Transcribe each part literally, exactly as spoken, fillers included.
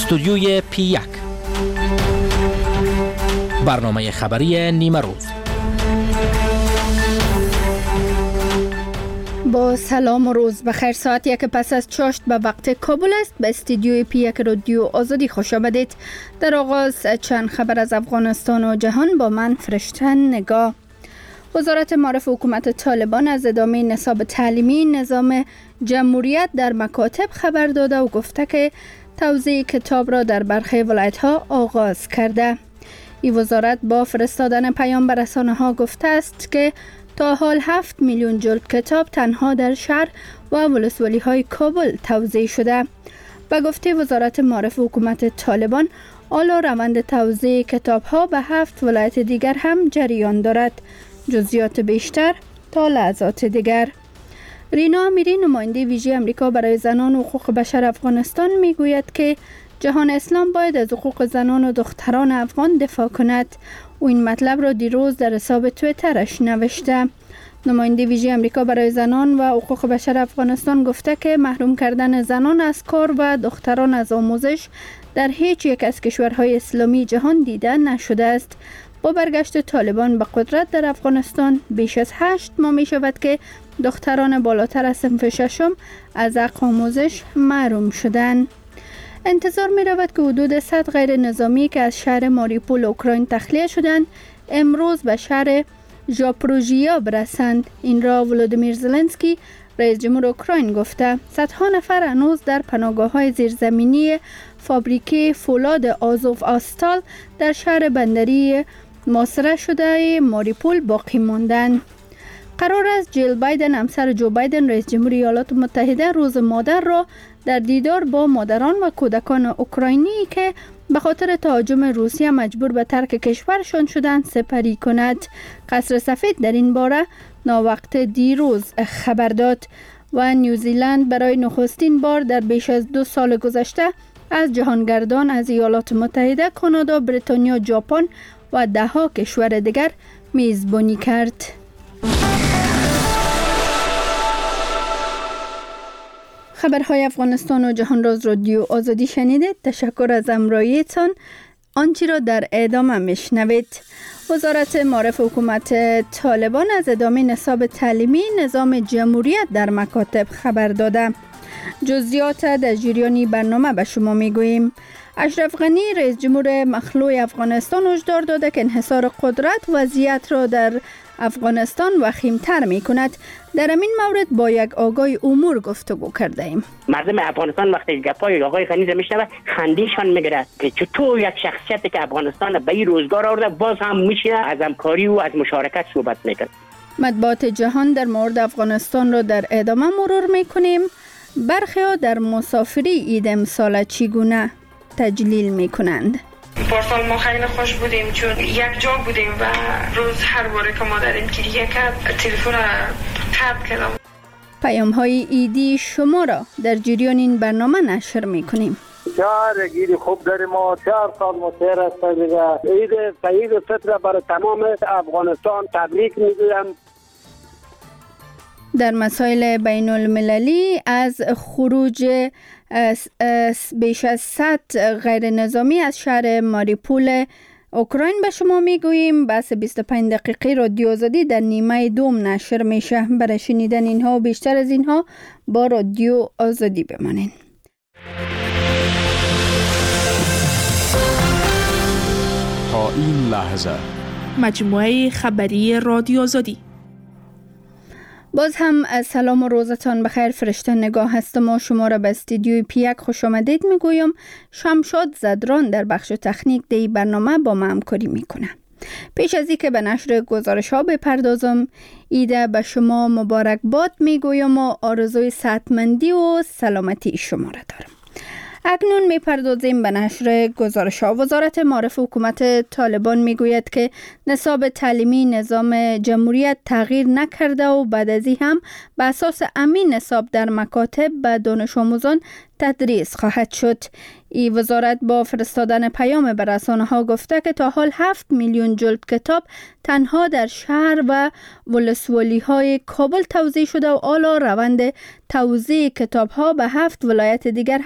استودیوی پی یک، برنامه خبری نیمه روز. با سلام و روز بخیر. ساعت یک پس از چاشت به وقت کابل است. به استودیوی پی یک رادیو آزادی خوش آمدید. در آغاز چند خبر از افغانستان و جهان با من فرشتن نگاه. وزارت معارف حکومت طالبان از ادامه نصاب تعلیمی نظام جمهوریت در مکاتب خبر داده و گفته که توزیع کتاب را در برخی ولایت‌ها آغاز کرده. این وزارت با فرستادن پیام به رسانه‌ها گفته است که تا حال هفت میلیون جلد کتاب تنها در شهر و ولسوالی‌های کابل توزیع شده. به گفته وزارت معارف حکومت طالبان، حالا روند توزیع کتاب‌ها به هفت ولایت دیگر هم جریان دارد. جزئیات بیشتر تا لحظات دیگر. رینا امیری، نماینده ویژه امریکا برای زنان و حقوق بشر افغانستان، میگوید که جهان اسلام باید از حقوق زنان و دختران افغان دفاع کند. او این مطلب را دیروز در حساب توییترش نوشته. نماینده ویژه امریکا برای زنان و حقوق بشر افغانستان گفته که محروم کردن زنان از کار و دختران از آموزش در هیچ یک از کشورهای اسلامی جهان دیده نشده است. با برگشت طالبان به قدرت در افغانستان بیش از هشت ماه می شود که دختران بالاتر از صنف ششم از حق آموزش محروم شدند. انتظار می رود که حدود صد غیر نظامی که از شهر ماریپول اوکراین تخلیه شدند امروز به شهر ژاپروژیا برسند. این را ولودیمیر زلنسکی، رئیس جمهور اوکراین، گفته. صدها نفر هنوز در پناهگاه‌های زیرزمینی فابریکه فولاد آزوف آستال در شهر بندری محاصره شده ماریپول باقی ماندند. قرار است جیل بایدن، همسر جو بایدن رئیس جمهوری ایالات متحده، روز مادر را در دیدار با مادران و کودکان اوکراینی که به خاطر تهاجم روسیه مجبور به ترک کشورشان شدند سپری کند. قصر سفید در این باره ناوقت دیروز خبر داد و نیوزیلند برای نخستین بار در بیش از دو سال گذشته از جهانگردان از ایالات متحده، کانادا، بریتانیا، ژاپن و ده ها کشور دیگر میزبانی کرد. خبرهای افغانستان و جهان راز رادیو آزادی شنیدید. تشکر از همراهیتان. آنچه را در ادامه میشنوید. وزارت معارف حکومت طالبان از ادامه نصاب تعلیمی نظام جمهوریت در مکاتب خبر داده. جزئیات در جریان برنامه به شما میگوییم. اشرف غنی، رئیس جمهور مخلوع افغانستان، هشدار داده که انحصار قدرت وضعیت را در افغانستان وخیم‌تر می کند. در این مورد با یک آگای امور گفتگو کرده ایم. مردم افغانستان وقتی گپای آقای غنی میشنوه خندیشان میگیره که چطور یک شخصیتی که افغانستان به این روزگار آورده باز هم میشه از همکاری و از مشارکت صحبت میکنه. مطبوعات جهان در مورد افغانستان را در ادامه مرور میکنیم. برخی ها در مسافری عید امسال چگونه تجلیل میکنند. پارسال ما خیلی خوش بودیم چون یک جا بودیم و روز هر باره که ما داریم که یک تلفن قطع کردم. پیام های ایدی شما را در جریان این برنامه نشر میکنیم. چهار عید خوب داریم ما، چهار سال متر است دیگه. عید سعید فطر برای تمام افغانستان تبریک میگویم. در مسائل بین المللی از خروج بیش از صد غیر نظامی از شهر ماریپول اوکراین به شما میگوییم. بحث بیست و پنج دقیقی رادیو آزادی در نیمه دوم نشر میشه. برای شنیدن اینها و بیشتر از اینها با رادیو آزادی بمانید. تا این لحظه مجموعه خبری رادیو آزادی. باز هم سلام و روزتان بخیر. فرشتن نگاه هستم و شما را به استودیوی پی یک خوش آمدید میگویم. شمشاد زدران در بخش تکنیک دی برنامه با ما همکاری میکنه. پیش از اینکه به نشر گزارش ها بپردازم، ایده به شما مبارکباد میگویم و آرزوی صحتمندی و سلامتی شما را دارم. اکنون میپردازیم به نشر گزارش ها. وزارت معارف حکومت طالبان میگوید که نصاب تعلیمی نظام جمهوریت تغییر نکرده و بعد از این هم به اساس همین نصاب در مکاتب به دانش آموزان تدریس خواهد شد. این وزارت با فرستادن پیام به رسانه‌ها گفته که تا حال هفت میلیون جلد کتاب تنها در شهر و ولسوالی‌های کابل توزیع شده و حالا روند توزیع کتاب‌ها به هفت ولایت دیگر هم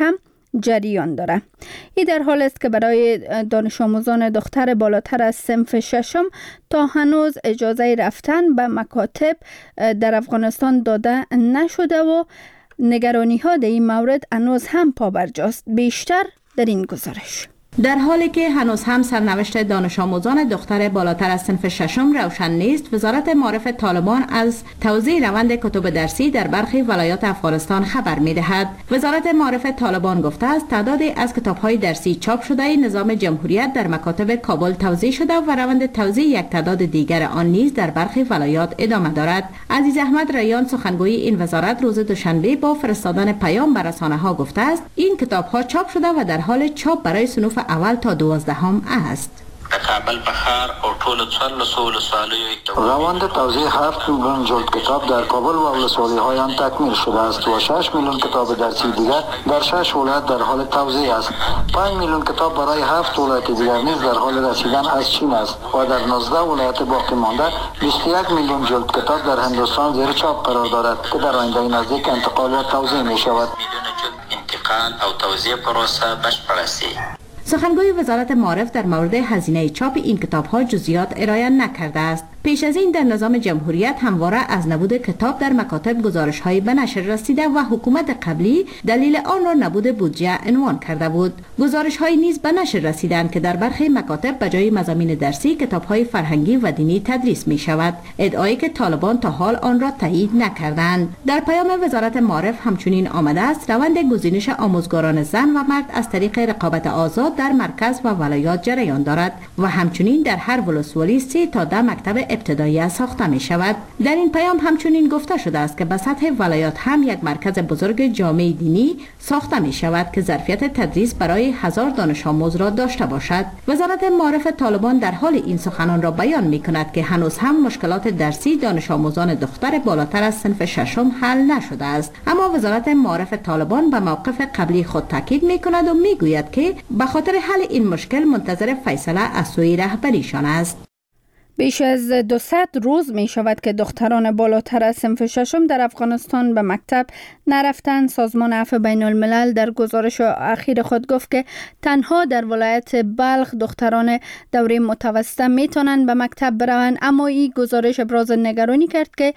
جریان داره. این در حال است که برای دانش آموزان دختر بالاتر از صنف ششم تا هنوز اجازه رفتن به مکاتب در افغانستان داده نشده و نگرانی ها در این مورد هنوز هم پابرجاست. بیشتر در این گزارش. در حالی که هنوز هم سرنوشت دانش آموزان دختر بالاتر از صنف ششم روشن نیست، وزارت معارف طالبان از توزیع روند کتب درسی در برخی ولایات افغانستان خبر می‌دهد. وزارت معارف طالبان گفته است تعدادی از کتاب‌های درسی چاپ شده نظام جمهوریت در مکاتب کابل توزیع شده و روند توزیع یک تعداد دیگر آن نیز در برخی ولایات ادامه دارد. عزیز احمد ریان سخنگوی این وزارت روز دوشنبه با فرستادن پیام به رسانه‌ها گفته است این کتاب‌ها چاپ شده و در حال چاپ برای صنوف اول تا دوازدهم است. کابل بخار او ټول څوارلسو ولسوالیو روند توزیع هفت میلیون جلد کتاب در کابل و ولسوالی‌های آن تکمیل شده است و شش میلیون کتاب درسی دیگر در شش ولایت در حال توزیع است. پنج میلیون کتاب برای هفت ولایت دیگر نیز در حال رسیدن از چین است و در نوزده ولایت باقی مانده بیست و یک میلیون جلد کتاب در هندوستان زیر چاپ قرار دارد که در آینده نزدیک انتقال و توزیع می شود. میلیون جلد انتقال او توزیع پروسه بشپړ است. سخنگوی وزارت معارف در مورد هزینه چاپ این کتاب‌ها جزئیات ارائه نکرده است. پیش از این در نظام جمهوریت همواره از نبود کتاب در مکاتب گزارش‌های به نشر رسیده و حکومت قبلی دلیل آن را نبود بودجه عنوان کرده بود. گزارش‌های نیز به نشر رسیدند که در برخی مکاتب به جای مضامین درسی کتاب‌های فرهنگی و دینی تدریس می‌شود، ادعایی که طالبان تا حال آن را تایید نکردند. در پیام وزارت معارف همچنین آمده است روند گزینش آموزگاران زن و مرد از طریق رقابت آزاد در مرکز و ولایات جریان دارد و همچنین در هر ولسوالی سه تا ده مکتب ابتدایی ساخته می شود. در این پیام همچنین گفته شده است که به سطح ولایات هم یک مرکز بزرگ جامعه دینی ساخته می شود که ظرفیت تدریس برای هزار دانش آموز را داشته باشد. وزارت معارف طالبان در حال این سخنان را بیان می کند که هنوز هم مشکلات درسی دانش آموزان دختر بالاتر از صنف ششم حل نشده است، اما وزارت معارف طالبان به موقف قبلی خود تاکید می کند و می گوید که به خاطر حل این مشکل منتظر فیصله از سوی رهبریشان است. بیش از دویست روز می شود که دختران بالاتر از صنف ششم در افغانستان به مکتب نرفتند. سازمان عفو بین الملل در گزارش اخیر خود گفت که تنها در ولایت بلخ دختران دوره متوسطه می توانند به مکتب بروند، اما این گزارش ابراز نگرانی کرد که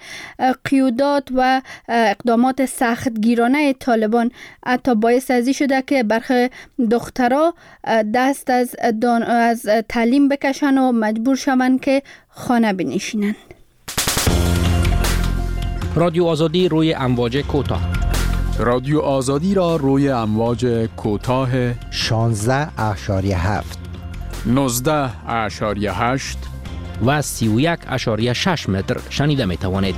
قیودات و اقدامات سختگیرانه طالبان حتی باعث ازی شده که برخی دخترها دست از, از تعلیم بکشند و مجبور شوند که خانه بنشینند. رادیو آزادی روی امواج کوتاه. رادیو آزادی را روی امواج کوتاه شانزده اشاریه هفت، نوزده اشاریه هشت و سی و یک اشاریه شش متر شنیده می توانید.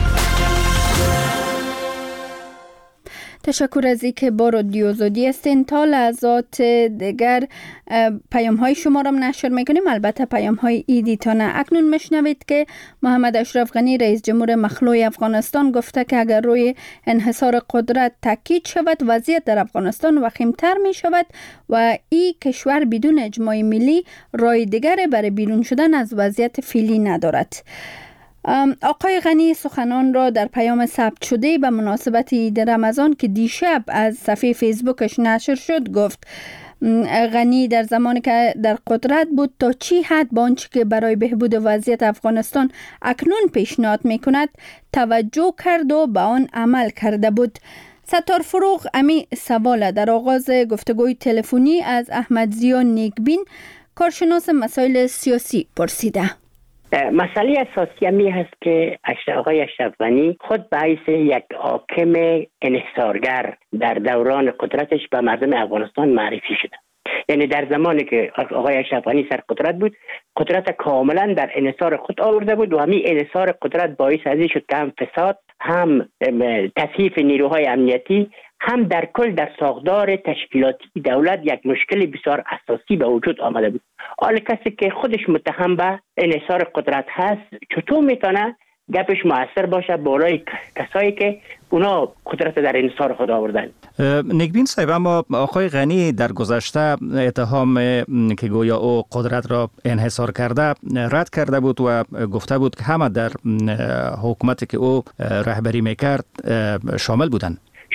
تشکر از اینکه با رادیو آزادی هستین. تا لحظات دیگر پیام های شما را نشر میکنیم، البته پیام های ایدیتانه. اکنون میشنوید که محمد اشرف غنی رئیس جمهور مخلوع افغانستان گفته که اگر روی انحصار قدرت تاکید شود وضعیت در افغانستان وخیمتر می شود و این کشور بدون اجماع ملی راه دیگر برای بیرون شدن از وضعیت فعلی ندارد. آقای غنی سخنان را در پیام ثبت شده به مناسبت عید رمضان که دیشب از صفحه فیسبوکش نشر شد گفت غنی در زمانی که در قدرت بود تا چی حد با آنچه که برای بهبود وضعیت افغانستان اکنون پیشنهاد میکند توجه کرد و به آن عمل کرده بود. ستار فروغ امی سوال در آغاز گفتگوی تلفنی از احمد ضیا نیکبین کارشناس مسائل سیاسی پرسیده. مسئله اساسی همی هست که آقای اشرف غنی خود به حیث یک حاکم انحصارگر در دوران قدرتش به مردم افغانستان معرفی شده. یعنی در زمانی که آقای اشرف غنی سر قدرت بود، قدرت کاملا در انحصار خود آورده بود و همین انحصار قدرت باعث ازی شد که هم فساد، هم تضعیف نیروهای امنیتی، هم در کل در ساختار تشکیلاتی دولت یک مشکل بسیار اساسی به وجود آمده بود. حالا کسی که خودش متهم به انحصار قدرت هست چطور میتونه گپش مؤثر باشه بالای کسایی که اونا قدرت در انحصار خود آوردن؟ نیکبین صاحب، اما آقای غنی در گذشته اتهام که گویا او قدرت را انحصار کرده رد کرده بود و گفته بود که همه در حکومتی که او رهبری میکرد شامل بودند.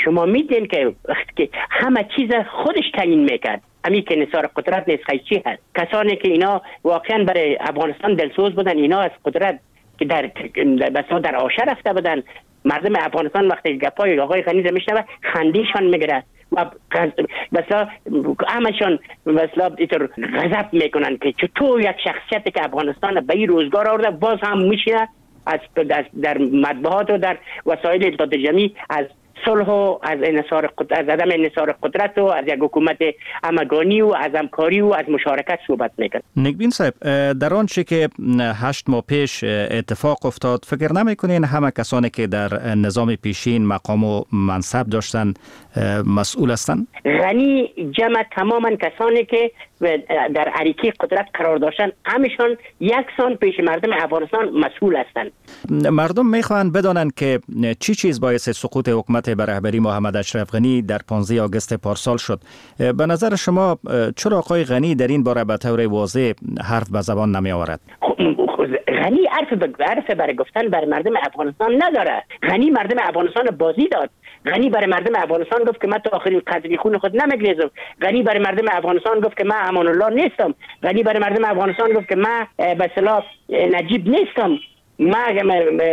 شما میدین که وقتی که همه چیز خودش تعیین میکرد، امی که انحصار قدرت نیست خیلی هست. کسانی که اینا واقعا برای افغانستان دلسوز بودن، اینا از قدرت که در بسا در آشه رفته بودن، مردم افغانستان وقتی گپای آقای غنی میشنوه خندیشان میگیره و بسا همشان بسا اینطور غضب میکنن که چطور یک شخصیتی که افغانستان به این روزگار آورده باز هم میشینه از در مطبوعات و در وسایل اطلاعات جمعی از صلح و از انحصار قدرت، از عدم انحصار قدرت و از یک حکومت همگانی و از همکاری و از مشارکت صحبت میکنه. نگبین صاحب، در آن چه که هشت ماه پیش اتفاق افتاد، فکر نمیکنین همه کسانی که در نظام پیشین مقام و منصب داشتن مسئول هستند؟ غنی جمع تماما کسانی که در عریکه قدرت قرار داشتن همشان یکسان پیش مردم افغانستان مسئول هستند. مردم میخوان بدانند که چی چیز باعث سقوط حکومت به رهبری محمد اشرف غنی در پانزده آگوست پارسال شد. به نظر شما چرا آقای غنی در این باره به طور واضح حرف به زبان نمی آورد؟ غنی حرف حرف برای گفتن برای مردم افغانستان نداره. غنی مردم افغانستان بازی داد. غنی برای مردم افغانستان گفت که من تا آخرین قطره خون خود نمیگریزم. غنی برای مردم افغانستان گفت که من امان الله نیستم. غنی برای مردم افغانستان گفت که من به اصطلاح نجیب نیستم. من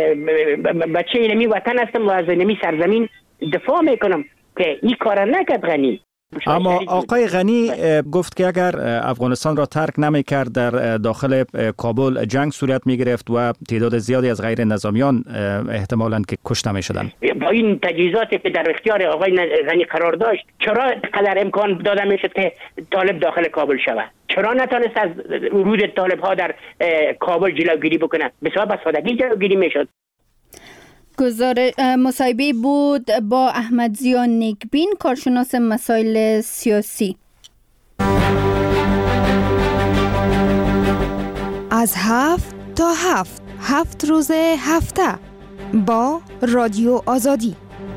بچه اینمی وطن هستم و از اینمی سرزمین دفاع میکنم که این کار نکرد غنی. اما آقای غنی گفت که اگر افغانستان را ترک نمی کرد در داخل کابل جنگ صورت می گرفت و تعداد زیادی از غیر نظامیان احتمالاً که کشته می شدن. با این تجهیزاتی که در اختیار آقای غنی قرار داشت چرا قدر امکان داده می شد که طالب داخل کابل شود؟ چرا نتونست از ورود طالب ها در کابل جلوگیری بکنه؟ بسیار به سادگی جلوگیری می شد. گزارش مصاحبه بود با احمد ضیا نیکبین، کارشناس مسائل سیاسی. از هفت تا هفت هفت روز هفته با رادیو آزادی.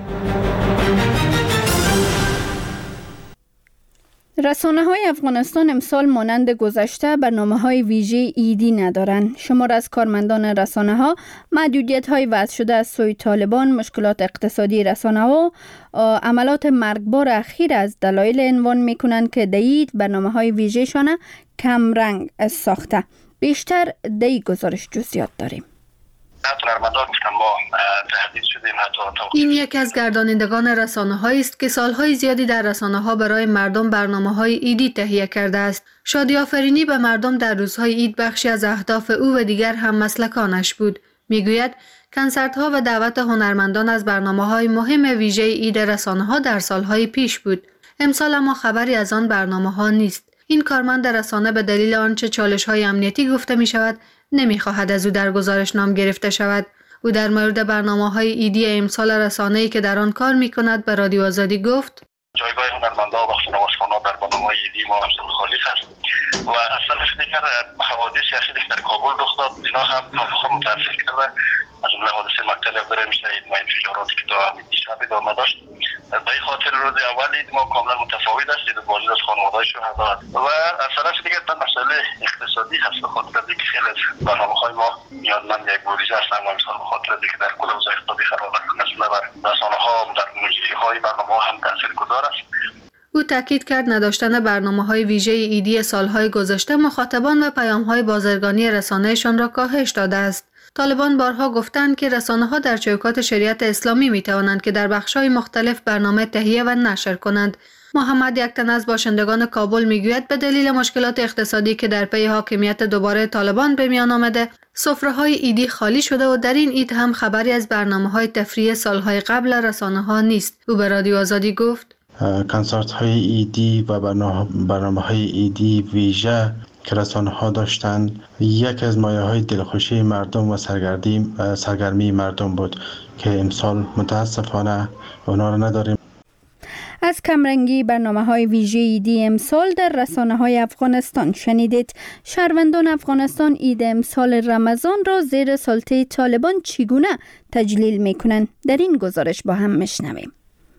رسانه‌های افغانستان امسال مانند گذشته برنامه‌های ویژه عیدی ندارند. شمار از کارمندان رسانه‌ها محدودیت‌های وضع شده از سوی طالبان، مشکلات اقتصادی رسانه‌ها و عملات مرگبار اخیر از دلایل عنوان می‌کنند که در عید برنامه‌های ویژه‌شان کم رنگ ساخته. بیشتر در این گزارش جزئیات داریم. این یکی از گردانندگان رسانه‌هایی است که سالهای زیادی در رسانه‌ها برای مردم برنامه‌های عیدی تهیه کرده است. شادی آفرینی به مردم در روزهای عید بخشی از اهداف او و دیگر هم مسلکانش بود. میگوید کنسرت‌ها و دعوت هنرمندان از برنامه‌های مهم ویژه عید رسانه‌ها در سالهای پیش بود. امسال اما خبری از آن برنامه‌ها نیست. این کارمند رسانه به دلیل آنچه چالش‌های امنیتی گفته می‌شود نمی‌خواهد از او در گزارش نام گرفته شود. او در مورد برنامه‌های عیدی امسال رسانه‌ای که در آن کار می‌کند به رادیو آزادی گفت: جایگاه هنرمندان و خانواده‌ها در برنامه‌های عیدی ما امسال خالی است و اصلا دیگر حوادث سیاسی در کابل رخ داد. اینا هم خود متأسف کرده از جمله حادثه مقتل برای شهید و انفجاراتی که تا دیشب ادامه داشت. به این خاطر روز اول عید ما کاملا متفاوت است. عید بازدید از خانواده‌های شهدا و از طرف دیگر مسئله اقتصادی هست. به خاطر اینکه خیلی از برنامه‌های ما نیازمند یک بودجه هستند و امسال به خاطر اینکه در کل اوضاع اقتصادی خراب است مثلا بر رسانه‌ها در مجری‌های برنامه‌ها هم تاثیرگذار است. او تاکید کرد نداشتن برنامه‌های ویژه عیدی سالهای گذشته مخاطبان و پیام‌های بازرگانی رسانه‌شان را کاهش داده است. طالبان بارها گفتند که رسانه‌ها در چوکات شریعت اسلامی می‌توانند که در بخش‌های مختلف برنامه تهیه و نشر کنند. محمد یکتن از باشندگان کابل میگوید به دلیل مشکلات اقتصادی که در پی حاکمیت دوباره طالبان به میان آمده، سفره‌های عیدی خالی شده و در این عید هم خبری از برنامه‌های تفریحی سالهای قبل رسانه‌ها نیست. او به رادیو آزادی گفت: کنسرت های ایدی و برنامه های ایدی ویژه که رسانه ها داشتند یک از مایه های دلخوشی مردم و سرگردی سرگرمی مردم بود که امسال متاسفانه اونا رو نداریم. از کمرنگی برنامه‌های ویژه عیدی امسال در رسانه‌های افغانستان شنیدید. شهروندان افغانستان عید امسال رمضان را زیر سلطه طالبان چگونه تجلیل می‌کنند؟ در این گزارش با هم می‌شنویم.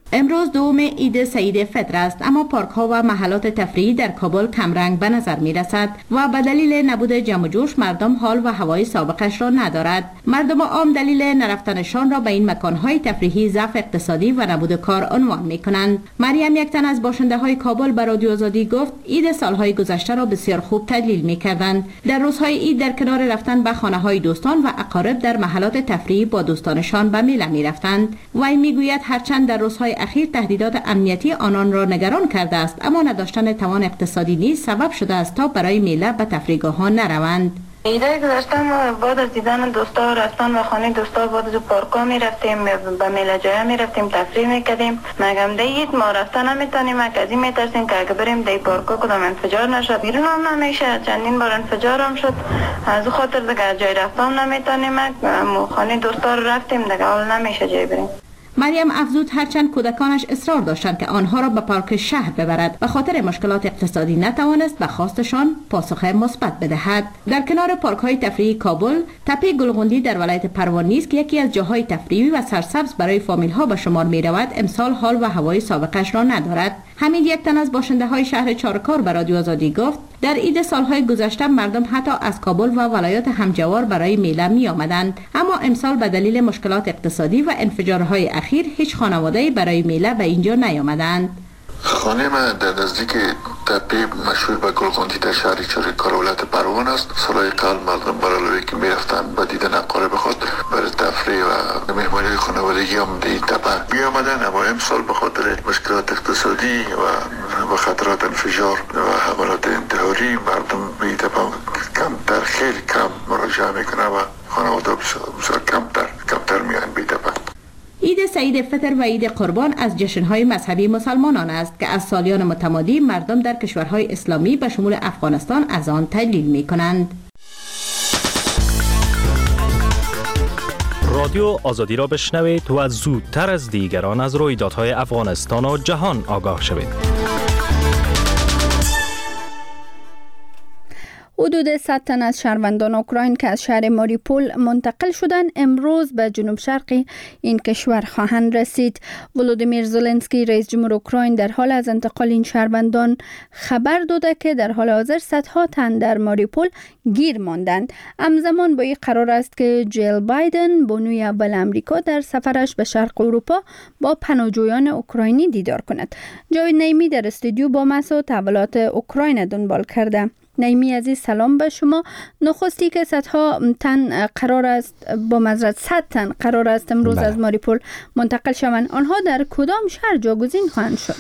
امروز دوم عید سعید فطر است، اما پارک ها و محلات تفریحی در کابل کمرنگ به نظر می رسد و به دلیل نبود جمع و جوش مردم حال و هوای سابقش را ندارد. مردم عام دلیل نرفتنشان را به این مکان های تفریحی ضعف اقتصادی و نبود کار عنوان می کنند. مریم، یک تن از باشنده های کابل، به رادیو آزادی گفت عید سالهای گذشته را بسیار خوب تجلیل می کردند. در روزهای عید در کنار رفتن به خانه های دوستان و اقارب در محلات تفریحی با دوستانشان به میله می رفتند. وی می گوید هرچند در روزهای اخیر تهدیدات امنیتی آنان را نگران کرده است، اما نداشتن توان اقتصادی نیز سبب شده است تا برای میله به تفریحگاه ها نروند. ایده گذاشته ما بعد از دیدن دوستا و رفتن به خانه دوستا بعد از پارکا می رفتیم، به میله جای می رفتیم، تفریح می کردیم. مگم دیت ما رفتن نمیتونیم، از این میترسیم که اگه بریم دی پارکا کدام انفجار نشد. بیرون هم نمیشه، چندین بار انفجار هم شد. از خاطر دیگه جای رفتن نمیتونیم، خانه دوستا رو رفتیم دیگه حال نمیشه جای بریم. مریم افزود هرچند کودکانش اصرار داشتند که آنها را به پارک شهر ببرد، به خاطر مشکلات اقتصادی نتوانست به خواستشان پاسخ مثبت بدهد. در کنار پارک های تفریحی کابل، تپه گلغندی در ولایت پروان نیز که یکی از جاهای تفریحی و سرسبز برای فامیل ها به شمار می رود، امسال حال و هوای سابقش را ندارد. همین یک تن از باشنده های شهر چارکار به رادیو آزادی گفت در عید سالهای گذشته مردم حتی از کابل و ولایات همجوار برای میله می آمدند، اما امسال به دلیل مشکلات اقتصادی و انفجارهای اخیر هیچ خانواده‌ای برای میله به اینجا نیامدند. خانه من در نزدیک تپه مشهور به گلغندی در شهر چارکار ولایت پروان است. سالهای قبل مردم برای که میرفتن به دیدن اقارب خود برای تفریح و مهمانی خانوادگی هم در این تپه می آمدن، اما امسال به خاطر مشکلات اقتصادی و و خطرات انفجار و حملات انتحاری مردم به این تپه کمتر خیلی کم مراجعه میکنه و خانواده بسیار کمتر کمتر میان به این تپه. عید سعید فطر و عید قربان از جشن‌های مذهبی مسلمانان است که از سالیان متمادی مردم در کشورهای اسلامی به شمول افغانستان از آن تجلیل می‌کنند. رادیو آزادی را بشنوید و زودتر از دیگران از رویدادهای افغانستان و جهان آگاه شوید. حدود صد تن از شهروندان اوکراین که از شهر ماریوپول منتقل شدند امروز به جنوب شرقی این کشور خواهند رسید. ولودیمیر زلنسکی رئیس جمهور اوکراین در حال از انتقال این شهروندان خبر داده که در حال حاضر صدها تن در ماریوپول گیر ماندند. همزمان با این قرار است که جیل بایدن بانوی اول امریکا در سفرش به شرق اروپا با پناهجویان اوکراینی دیدار کند. جاوید نعیمی در استودیو با مسئول تحولات اوکراین دنبال کرده. نعیمی عزیز سلام به شما. نخستی که صدها تن قرار است با معذرت صد تن قرار است امروز بله. از ماریوپول منتقل شوند، آنها در کدام شهر جاگزین خواهند شد؟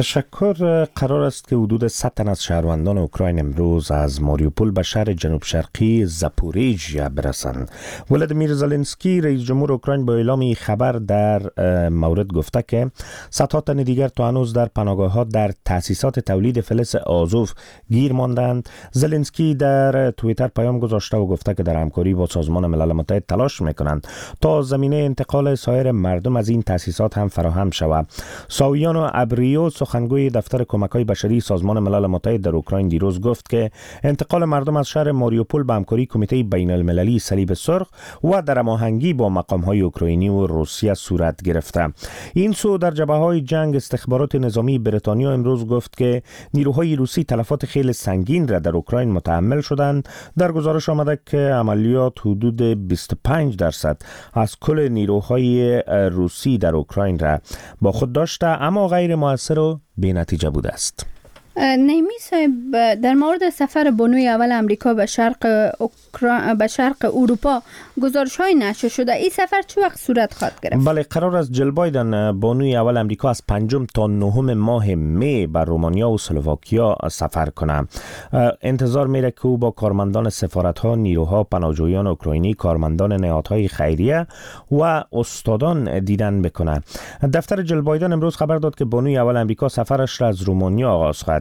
تشکر. قرار است که حدود صد تن از شهروندان اوکراین امروز از ماریوپول به شهر جنوب شرقی زاپوریژیا برسند. ولادیمیر زلنسکی رئیس جمهور اوکراین با اعلام این خبر در مورد گفته که صدها تن دیگر تا هنوز در پناهگاه‌ها در تأسیسات تولید فلز آزوف گیر ماندند. زلنسکی در توییتر پیام گذاشته و گفته که در همکاری با سازمان ملل متحد تلاش میکنند تا زمینه انتقال سایر مردم از این تأسیسات هم فراهم شود. ساویانو ابریو سخنگوی دفتر کمک‌های بشری سازمان ملل متحد در اوکراین دیروز گفت که انتقال مردم از شهر ماریوپول به همکاری کمیته بین المللی صلیب سرخ و در هماهنگی با مقام‌های اوکراینی و روسیه صورت گرفته. این سو در جبهه‌های جنگ استخبارات نظامی بریتانیا امروز گفت که نیروهای روسی تلفات خیلی سنگین را در اوکراین متحمل شدند. در گزارش آمده که عملیات حدود بیست و پنج درصد از کل نیروهای روسی در اوکراین را با خود داشته، اما غیر مؤثر و بی‌نتیجه بوده است. نعیمی صاحب، در مورد سفر بانوی اول امریکا به شرق اوکرا... به شرق اروپا گزارش‌های نشر شده. این سفر چه وقت صورت خواهد گرفت؟ بله، قرار است جل بایدن بانوی اول امریکا از پنجم تا نهم ماه می به رومانیا و اسلواکیا سفر کنه. انتظار میره که او با کارمندان سفارت‌ها، نیروها، پناهجویان اوکراینی، کارمندان نهادهای خیریه و استادان دیدن بکنه. دفتر جل بایدن امروز خبر داد که بانوی اول امریکا سفرش را از رومانیا آغاز خواهد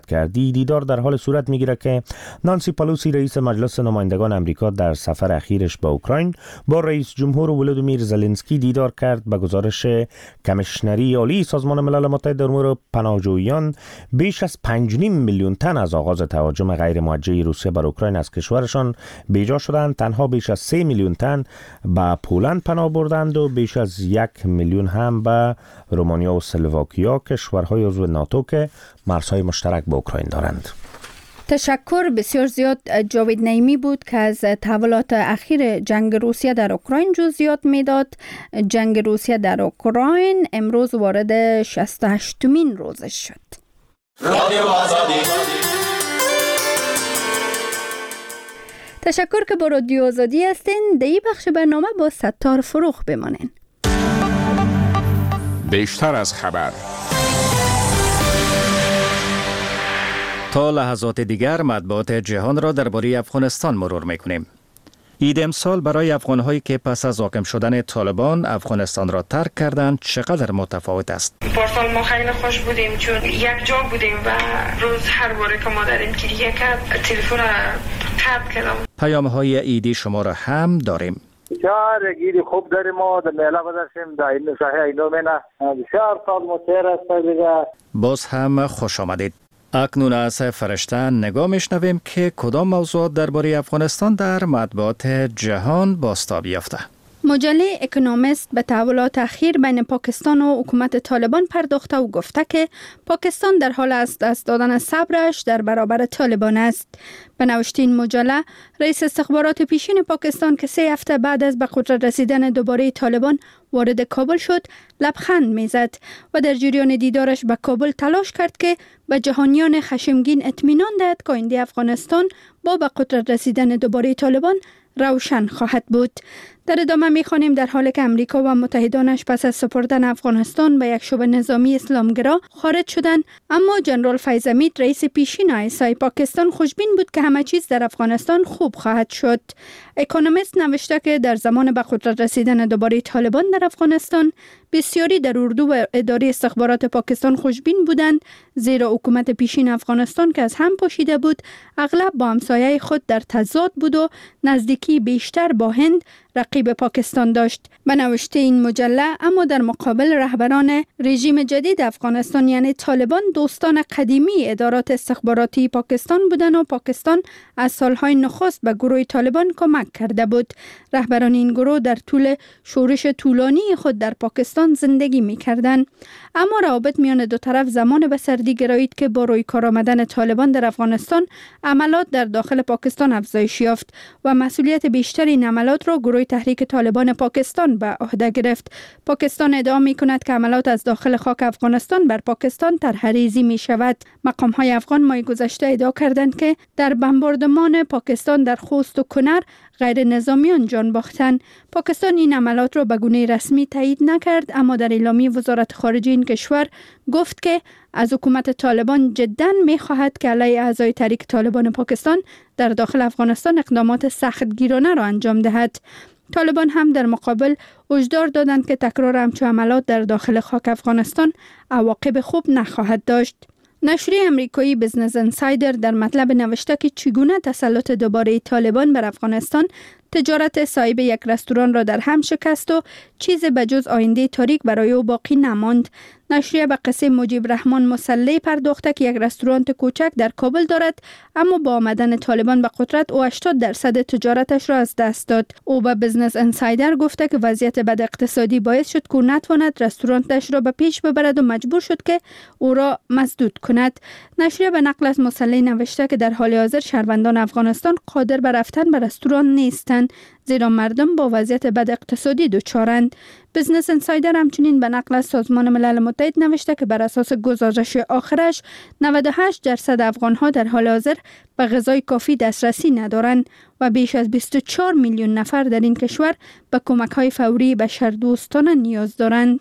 کرد. دیدار در حال صورت میگیره که نانسی پلوسی رئیس مجلس نمایندگان امریکا در سفر اخیرش به اوکراین با رئیس جمهور ولودیمیر زلنسکی دیدار کرد. به گزارش کمیشنری عالی سازمان ملل متحد در امور پناهجویان، بیش از پنج و نیم میلیون تن از آغاز تهاجم غیر موجه روسیه بر اوکراین از کشورشان بیجا شدند. تنها بیش از سه میلیون تن به پولند پناه بردند و بیش از یک میلیون هم به رومانیا و اسلواکیا، کشورهای عضو ناتو که مرزهای مشترک با اوکراین دارند. تشکر بسیار زیاد جاوید نعیمی بود که از تحولات اخیر جنگ روسیه در اوکراین جزئیات میداد. جنگ روسیه در اوکراین امروز وارد شصت و هشتمین روزش شد. رادیو آزادی. تشکر که با رادیو آزادی هستین. در این بخش برنامه با ستار فروغ بمانین. بیشتر از خبر. تا لحظات دیگر مطبوعات جهان را درباره افغانستان مرور میکنیم. عید امسال برای افغان‌هایی که پس از حاکم شدن طالبان افغانستان را ترک کردند چقدر متفاوت است؟ پارسال ما خیلی خوش بودیم چون یک جا بودیم و روز هر باره که مادرم گریه کرد تلفن قطع کردم. پیام‌های عیدی شما را هم داریم. بسیار عید خوب داریم ما در میله گذاشتیم در این ساحه اینو مینا بسیار سال متیر است دیگه. باز هم خوش آمدید. اکنون از فرشته نگاه میشنویم که کدام موضوعات درباره افغانستان در مطبوعات جهان بازتاب یافته. مجله اکونومیست به تحولات اخیر بین پاکستان و حکومت طالبان پرداخته و گفته که پاکستان در حال از دست دادن صبرش در برابر طالبان است. به نوشته این مجله، رئیس استخبارات پیشین پاکستان که سه هفته بعد از به قدرت رسیدن دوباره طالبان وارد کابل شد، لبخند میزد و در جریان دیدارش به کابل تلاش کرد که به جهانیان خشمگین اطمینان دهد که آینده افغانستان با به قدرت رسیدن دوباره طالبان روشن خواهد بود. در ادامه می‌خوانیم در حالی که امریکا و متحدانش پس از سپردن افغانستان به یک شبه نظامی اسلامگرا خارج شدند، اما جنرال فیض حمید رئیس پیشین آی اس آی پاکستان خوشبین بود که همه چیز در افغانستان خوب خواهد شد. اکونومیست نوشته که در زمان به قدرت رسیدن دوباره طالبان در افغانستان بسیاری در اردو و اداره استخبارات پاکستان خوشبین بودند، زیرا حکومت پیشین افغانستان که از هم پاشیده بود اغلب با همسایه خود در تضاد بود و نزدیکی بیشتر با هند رقیب پاکستان داشت. به نوشته این مجله، اما در مقابل رهبران رژیم جدید افغانستان یعنی طالبان دوستان قدیمی ادارات استخباراتی پاکستان بودند و پاکستان از سالهای نخست به گروه طالبان کمک کرده بود. رهبران این گروه در طول شورش طولانی خود در پاکستان زندگی می کردند. اما روابط میان دو طرف زمان به سردی گرایید که با روی کار آمدن طالبان در افغانستان عملات در داخل پاکستان افزایش یافت و مسئولیت بیشتر این عملات را گروه تحریک طالبان پاکستان به عهده گرفت. پاکستان ادعا می کند که عملات از داخل خاک افغانستان بر پاکستان طرح‌ریزی می شود. مقام های افغان ماه گذشته ادعا کردند که در بمباردمان پاکستان در خوست و کنر غیر نظامیان جان باختند. پاکستان این عملات را به گونه رسمی تایید نکرد، اما در اعلامیه وزارت خارجه این کشور گفت که از حکومت طالبان جداً می خواهد که علیه اعضای تحریک طالبان پاکستان در داخل افغانستان اقدامات سختگیرانه را انجام دهد. طالبان هم در مقابل هشدار دادند که تکرار همچون عملات در داخل خاک افغانستان عواقب خوب نخواهد داشت. نشریه امریکایی بزنس انسایدر در مطلب نوشته که چگونه تسلط دوباره طالبان بر افغانستان تجارت صاحب یک رستوران را در هم شکست و چیز بجز آینده تاریک برای او باقی نماند. نشریه به قصه مجیب رحمان مسلح پرداخته که یک رستوران کوچک در کابل دارد، اما با آمدن طالبان به قدرت او هشتاد درصد تجارتش را از دست داد. او به بزنس انسایدر گفته که وضعیت بد اقتصادی باعث شد که نتواند رستورانش را به پیش ببرد و مجبور شد که او را مسدود کند. نشریه به نقل از مسلح نوشته که در حال حاضر شهروندان افغانستان قادر به رفتن به رستوران نیستند، زیرا مردم با وضعیت بد اقتصادی دچارند. بزنس انسایدر همچنین به نقل از سازمان ملل متحد نوشته که بر اساس گزارش آخرش نود و هشت درصد افغان‌ها در حال حاضر به غذای کافی دسترسی ندارند و بیش از بیست و چهار میلیون نفر در این کشور به کمک‌های فوری بشردوستانه نیاز دارند.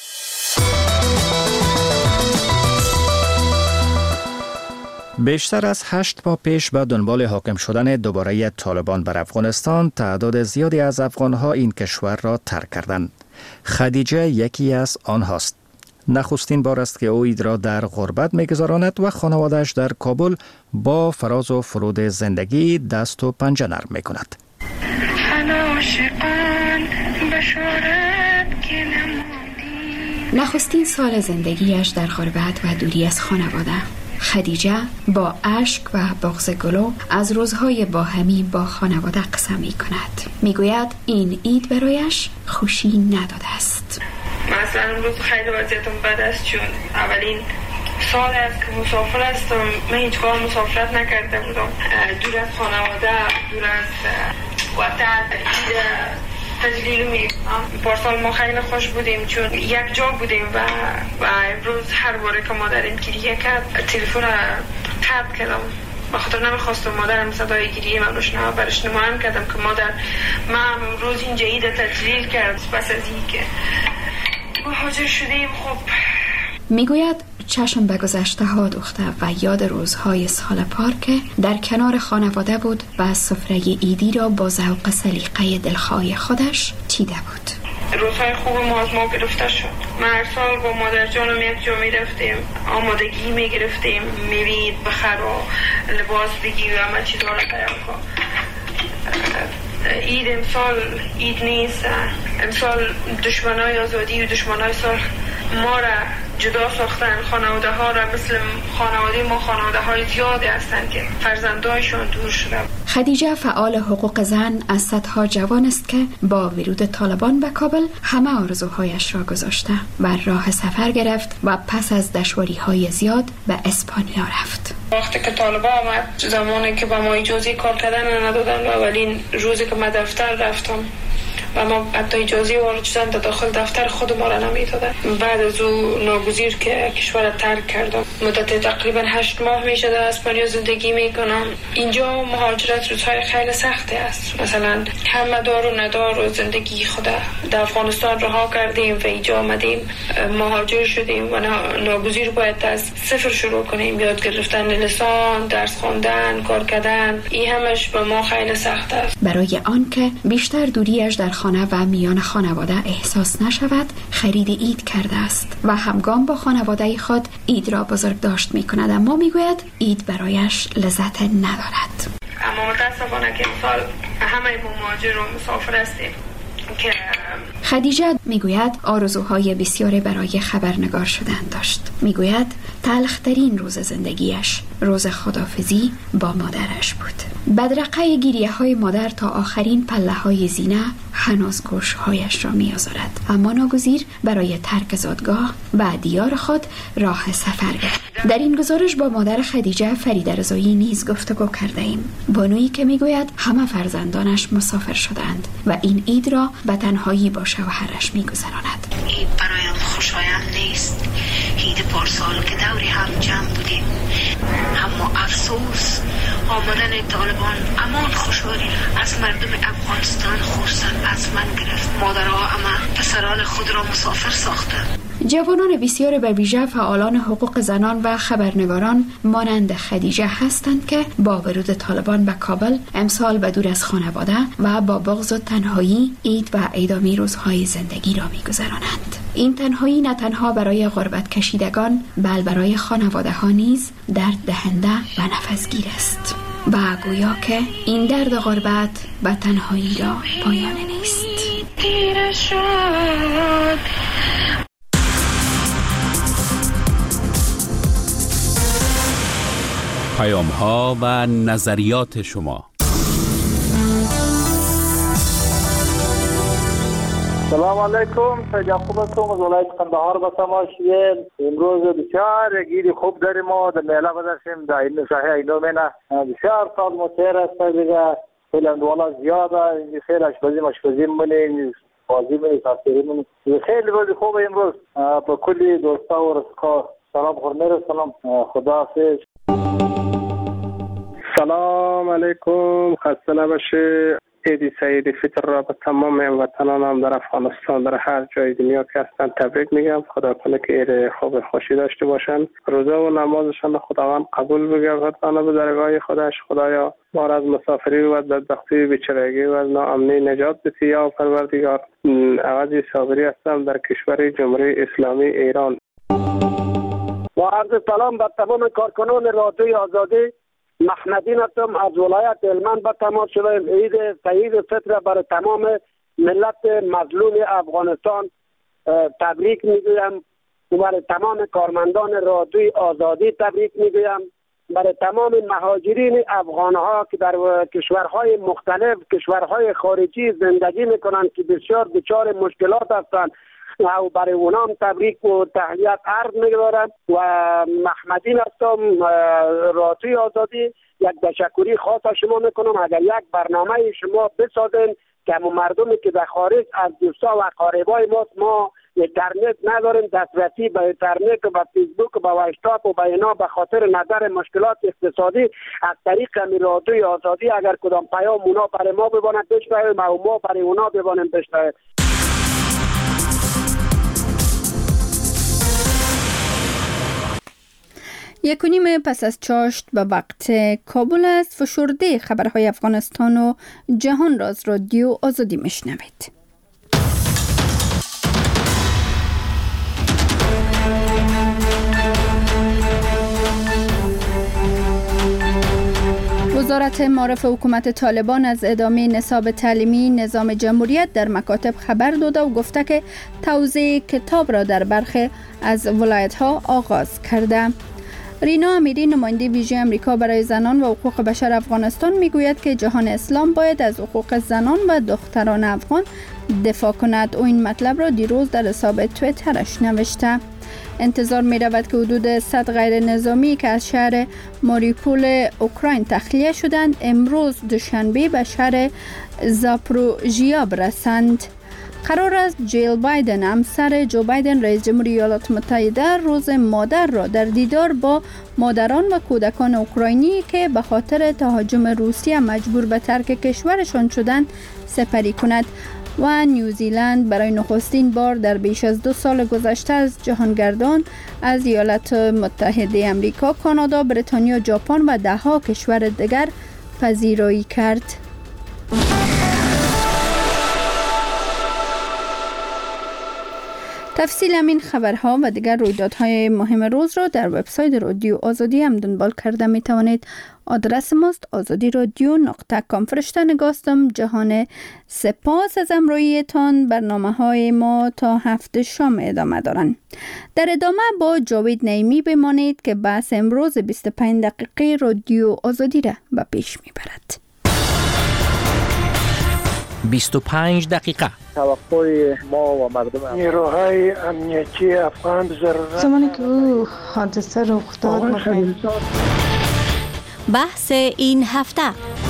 بیشتر از هشت ماه پیش به دنبال حاکم شدن دوباره طالبان بر افغانستان تعداد زیادی از افغانها این کشور را ترک کردند. خدیجه یکی از آنهاست. نخستین بار است که او عید را در غربت می‌گذراند و خانواده‌اش در کابل با فراز و فرود زندگی دست و پنجه نرم می‌کند. نخستین سال زندگیش در غربت و دوری از خانواده، خدیجه با اشک و بغض گلو از روزهای باهمی با خانواده قصه می کند. می گوید این عید برایش خوشی نداده است. مثلا امروز خیلی وضعیتم بد است چون اولین سال است که مسافر هستم. من هیچ وقت مسافرت نکرده بودم، دور از خانواده، دور از وطن. تجلیل میکنم. پارسال ما خیلی خوش بودیم چون یک جا بودیم و و امروز هر باره که مادرم گریه کرد تلفن قطع کردم. بخاطر نمیخواستم مادرم صدای گریه من روش نه برش نمایم کردم که مادر من امروز اینجا عید تجلیل کرد. پس از این که مهاجر شدیم. خب میگوید چشم به گذشته ها دوخته و یاد روزهای سال پار که در کنار خانواده بود و از سفره عیدی را با ذوق سلیقه دلخواه خودش چیده بود. روزهای خوب ما از ما گرفته شد. ما هر سال با مادر جانم یک جا می رفتیم، آمادگی می گرفتیم، میوید بخر و لباس بگی و همه چیز را تیار کن. عید امسال عید نیست. امسال دشمنای آزادی و دشمنای صلح ما را جدا ساختن. خانواده ها را مثل خانواده ما خانواده های زیادی هستند که فرزندایشون دور شده. خدیجه فعال حقوق زن از صدها جوان است که با ورود طالبان به کابل همه آرزوهایش را گذاشته و راه سفر گرفت و پس از دشواری های زیاد به اسپانیا رفت. وقتی که طالبان آمد، زمانی که به ما اجازه کار کردن ندادن و اولین روزی که من دفتر رفتم و ما حتی اجازه وارد شدن در داخل دفتر خود ما را نمیدادن. بعد از او ناگزیر که کشور ترک کردم. مدت تقریبا هشت ماه میشه در اسپانیا زندگی میکنم. اینجا مهاجرت روزهای خیلی سختی است. مثلا همه دار و ندار و زندگی خود در افغانستان رها کردیم و اینجا آمدیم، مهاجر شدیم و ناگزیر باید از صفر شروع کنیم. یاد گرفتن لسان، درس خواندن، کار کردن، این همش به ما خیلی سخت است. برای آن که بیشتر دوریش در خانه و میان خانواده احساس نشود، خرید عید کرده است و همگام با خانواده خود عید را بزرگ داشت می کند، اما می گوید عید برایش لذت ندارد. اما متاسفانه که امسال همه مهاجر و مسافر هستیم که خدیجه میگوید آرزوهای بسیاری برای خبرنگار شدن داشت. میگوید تلخترین روز زندگیش روز خداحافظی با مادرش بود. بدرقه گریه های مادر تا آخرین پله های زینه هنوز گوشهایش را می آزارد، اما ناگزیر برای ترک زادگاه و دیار خود راه سفر گرفت. در این گزارش با مادر خدیجه فریده رضایی نیز گفتگو کرده ایم. بانویی که میگوید همه فرزندانش مسافر شدند و این عید را به تنهایی با شوهرش میگذراند. عید برایم خوشایند نیست. عید پارسال که دوری هم جمع بودیم، اما افسوس آمدن طالبان امان خوشحالی از مردم افغانستان خصوصا از من گرفت. مادرها اما پسران خود را مسافر ساختند. جوانان بسیار به ویژه فعالان حقوق زنان و خبرنگاران مانند خدیجه هستند که با ورود طالبان به کابل امسال به دور از خانواده و با بغض و تنهایی عید و ادامه روزهای زندگی را می‌گذرانند. این تنهایی نه تنها برای غربت کشیدگان بل برای خانواده ها نیز درد دهنده و نفسگیر است و گویا که این درد غربت و تنهایی را پایان نیست. پیام ها و نظریات شما. سلام علیکم، سید یعقوب هستم از ولایت قندهار به شما شیل. امروز بسیار یک عید خوب داریم ما در میله بدرشیم در این شاهی اینو مینه بسیار سال متیر است دیگه. خیلی اندوالا زیاده، خیلی اشپزی مشپزی منی بازی منی تاثیری منی خیلی بازی خوبه. امروز با کلی دوستا و رسکا سلام خورمیر سلام خدا حافظ. سلام علیکم، خسته نباشه. عید سعید فطر را به تمام هموطنانم در افغانستان در هر جای دنیا که هستند تبریک میگم. خدا کنه که عید خوب خوشی داشته باشند، روزه و نمازشان خداوند قبول بگردد به درگاه خودش. خدایا ما را از مسافری و بدبختی بیچارگی و از ناامنی نجات بده یا پروردگار. عوضی صابری هستم در کشور جمهوری اسلامی ایران. با عرض سلام به تمام کارکنان رادیوی آزادی. محمدی هستم از ولایت هلمند. به تمام شدیم عید سعید فطر برای تمام ملت مظلوم افغانستان تبریک میگویم. برای تمام کارمندان رادیوی آزادی تبریک میگویم. برای تمام مهاجرین افغان ها که در کشورهای مختلف، کشورهای خارجی زندگی میکنند که بسیار دچار مشکلات هستند و برای اونام تبریک و تحیت عرض می‌دارم. و محمدین هستم، رادیوی آزادی. یک تشکری خاص از شما میکنم. اگر یک برنامه شما بسازین که مردمی که در خارج از دوستا و اقاربای ماست، ما اینترنت نداریم، دسترسی به اینترنت و به فیسبوک و به واتساپ و به اینا به خاطر نظر مشکلات اقتصادی از طریق رادیوی آزادی اگر کدام پیام اونا برای ما ببانند بشنویم و ما برای اونا ببانیم بشنویم. یک و نیم پس از چاشت به وقت کابل است. فشرده خبرهای افغانستان و جهان را از رادیو آزادی میشنوید. وزارت معارف حکومت طالبان از ادامه نصاب تعلیمی نظام جمهوریت در مکاتب خبر داده و گفته که توزیع کتاب را در برخی از ولایت‌ها آغاز کرده. رینا امیری، نماینده ویژه امریکا برای زنان و حقوق بشر افغانستان، میگوید که جهان اسلام باید از حقوق زنان و دختران افغان دفاع کند. او این مطلب را دیروز در حساب توییترش نوشته. انتظار می رود که حدود صد غیر نظامی که از شهر ماریوپول اوکراین تخلیه شدند امروز دوشنبه به شهر زاپروژیا برسند. قرار است جیل بایدن، همسر جو بایدن رئیس جمهور ایالات متحده، روز مادر را در دیدار با مادران و کودکان اوکراینی که به خاطر تهاجم روسیه مجبور به ترک کشورشان شدند سپری کند. و نیوزیلند برای نخستین بار در بیش از دو سال گذشته از جهانگردان از ایالات متحده امریکا، کانادا، بریتانیا، ژاپن و ده ها کشور دیگر پذیرایی کرد. تفصیل همین خبرها و دیگر رویدادهای مهم روز را در وبسایت رادیو آزادی هم دنبال کرده می توانید. آدرس ماست آزادی رادیو نقطه کام. فرشته نگاستم جهان. سپاس از همراهیتان. برنامه های ما تا هفته شام ادامه دارند. در ادامه با جاوید نعیمی بمانید که بحث امروز بیست و پنج دقیقه رادیو آزادی را به پیش می برد. بیست و پنج دقیقه توقع ما و مردم نیروهای امنیتی افغان ضرورت زمانی که او حادثه رخ داد. بحث این هفته.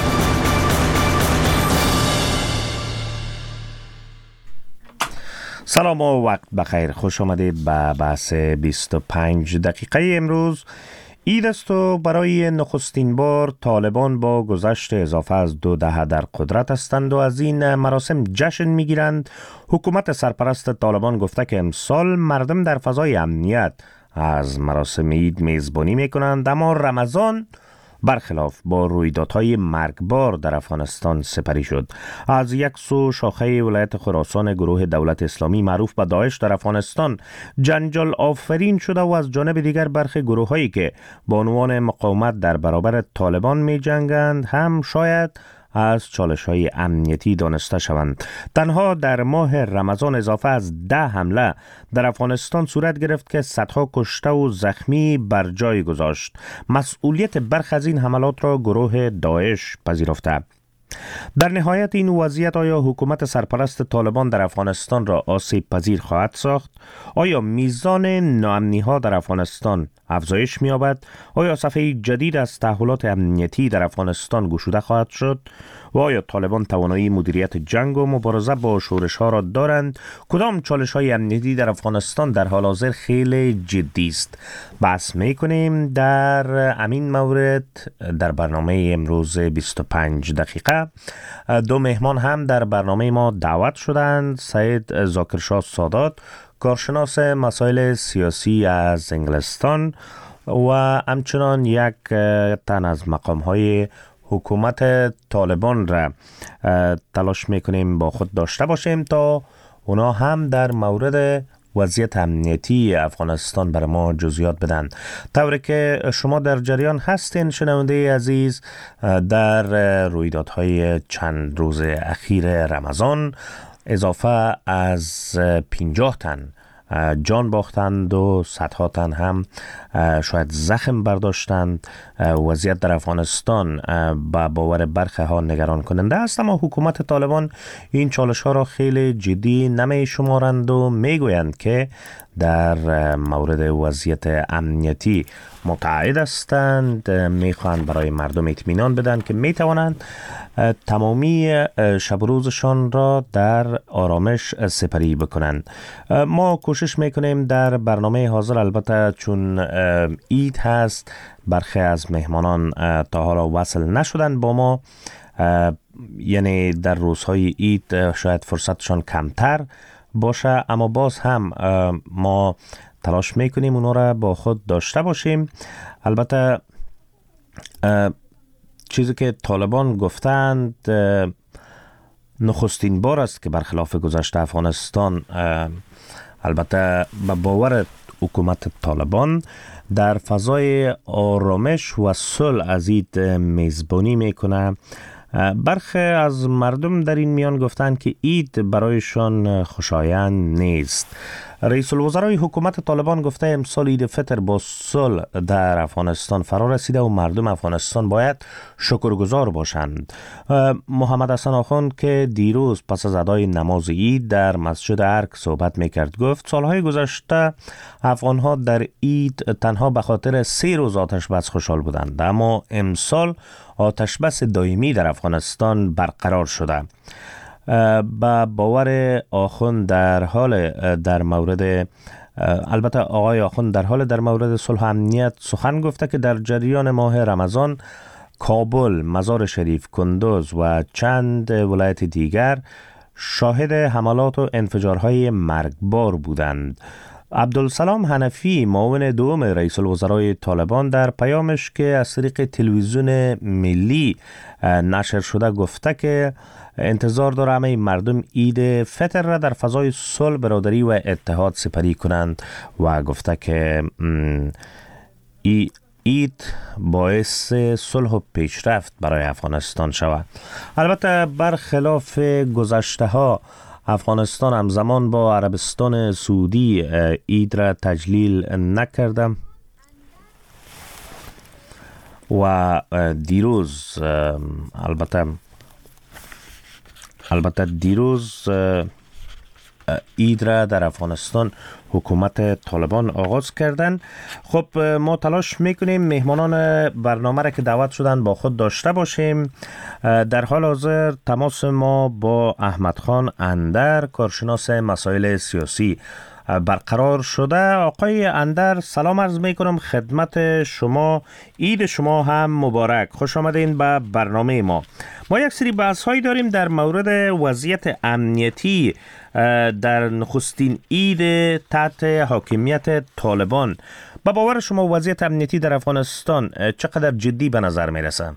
سلام و وقت بخیر. خوش آمدید به بحث بیست و پنج دقیقه امروز. عید است و برای نخستین بار طالبان با گذشت اضافه از دو دهه در قدرت هستند و از این مراسم جشن میگیرند. حکومت سرپرست طالبان گفته که امسال مردم در فضای امنیت از مراسم عید میزبانی میکنند، اما رمضان برخلاف با رویدادهای مرگبار در افغانستان سپری شد. از یک سو شاخه ولایت خراسان گروه دولت اسلامی معروف به داعش در افغانستان جنجال آفرین شده و از جانب دیگر برخی گروه هایی که با عنوان مقاومت در برابر طالبان می جنگند هم شاید از چالش های امنیتی دانسته شوند. تنها در ماه رمضان اضافه از ده حمله در افغانستان صورت گرفت که صدها کشته و زخمی بر جای گذاشت. مسئولیت برخی از این حملات را گروه داعش پذیرفته. در نهایت این وضعیت آیا حکومت سرپرست طالبان در افغانستان را آسیب پذیر خواهد ساخت؟ آیا میزان ناامنی ها در افغانستان افزایش می‌یابد؟ آیا صفحه جدید از تحولات امنیتی در افغانستان گشوده خواهد شد؟ و آیا طالبان توانایی مدیریت جنگ و مبارزه با شورش ها را دارند؟ کدام چالش های امنیتی در افغانستان در حال حاضر خیلی جدی است؟ بحث می‌کنیم در همین مورد در برنامه امروز بیست و پنج دقیقه. دو مهمان هم در برنامه ما دعوت شدند. سید ذاکرشاه سادات، کارشناس مسائل سیاسی از انگلستان، و همچنان یک تن از مقام‌های حکومت طالبان را تلاش میکنیم با خود داشته باشیم تا اونا هم در مورد وضعیت امنیتی افغانستان بر ما جزئیات بدن. طوری که شما در جریان هستین شنونده عزیز، در رویدادهای چند روز اخیر رمضان اضافه از پنجاه تن جان باختند و صدها تن هم شاید زخم برداشتند. وضعیت در افغانستان با باور برخی ها نگران کننده است، اما حکومت طالبان این چالش ها را خیلی جدی نمی شمارند و می گویند که در مورد وضعیت امنیتی متعهد هستند. می خواهند برای مردم اطمینان بدن که می توانند تمامی شب روزشان را در آرامش سپری بکنند. ما کوشش میکنیم در برنامه حاضر، البته چون عید هست برخی از مهمانان تا حالا وصل نشدن با ما، یعنی در روزهای عید شاید فرصتشان کمتر باشه، اما باز هم ما تلاش میکنیم اونا را با خود داشته باشیم. البته چیزی که طالبان گفتند نخستین بار است که برخلاف گذشته افغانستان، البته به باور حکومت طالبان در فضای آرامش و صلح از عید میزبانی میکنه. برخی از مردم در این میان گفتند که عید برایشان خوشایند نیست. رئیس الوزرای حکومت طالبان گفته امسال عید فطر با صلح در افغانستان فرا رسیده و مردم افغانستان باید شکرگزار باشند. محمد حسن آخوند که دیروز پس از ادای نماز عید در مسجد ارگ صحبت میکرد گفت سالهای گذشته افغانها در عید تنها به خاطر سه روز آتش بس خوشحال بودند، اما امسال آتش بس دائمی در افغانستان برقرار شده. با باور آخوند در حال در مورد البته آقای آخوند در حال در مورد صلح و امنیت سخن گفته که در جریان ماه رمضان کابل، مزار شریف، کندوز و چند ولایت دیگر شاهد حملات و انفجارهای مرگبار بودند. عبدالسلام حنفی معاون دوم رئیس الوزرای طالبان در پیامش که از طریق تلویزیون ملی نشر شده گفته که انتظار داره همه مردم عید فطر را در فضای صلح، برادری و اتحاد سپری کنند و گفته که عید باعث صلح و پیشرفت برای افغانستان شود. البته برخلاف گذشته ها افغانستان همزمان با عربستان سعودی عید را تجلیل نکرده و دیروز البته البته دیروز عید را در افغانستان حکومت طالبان آغاز کردند. خب ما تلاش میکنیم مهمانان برنامه را که دعوت شدن با خود داشته باشیم. در حال حاضر تماس ما با احمد خان اندر، کارشناس مسائل سیاسی برقرار شده. آقای اندر سلام عرض میکنم خدمت شما. عید شما هم مبارک. خوش آمدین به برنامه ما. ما یک سری بحث هایی داریم در مورد وضعیت امنیتی در نخستین عید تحت حاکمیت طالبان. با باور شما وضعیت امنیتی در افغانستان چقدر جدی به نظر میرسه؟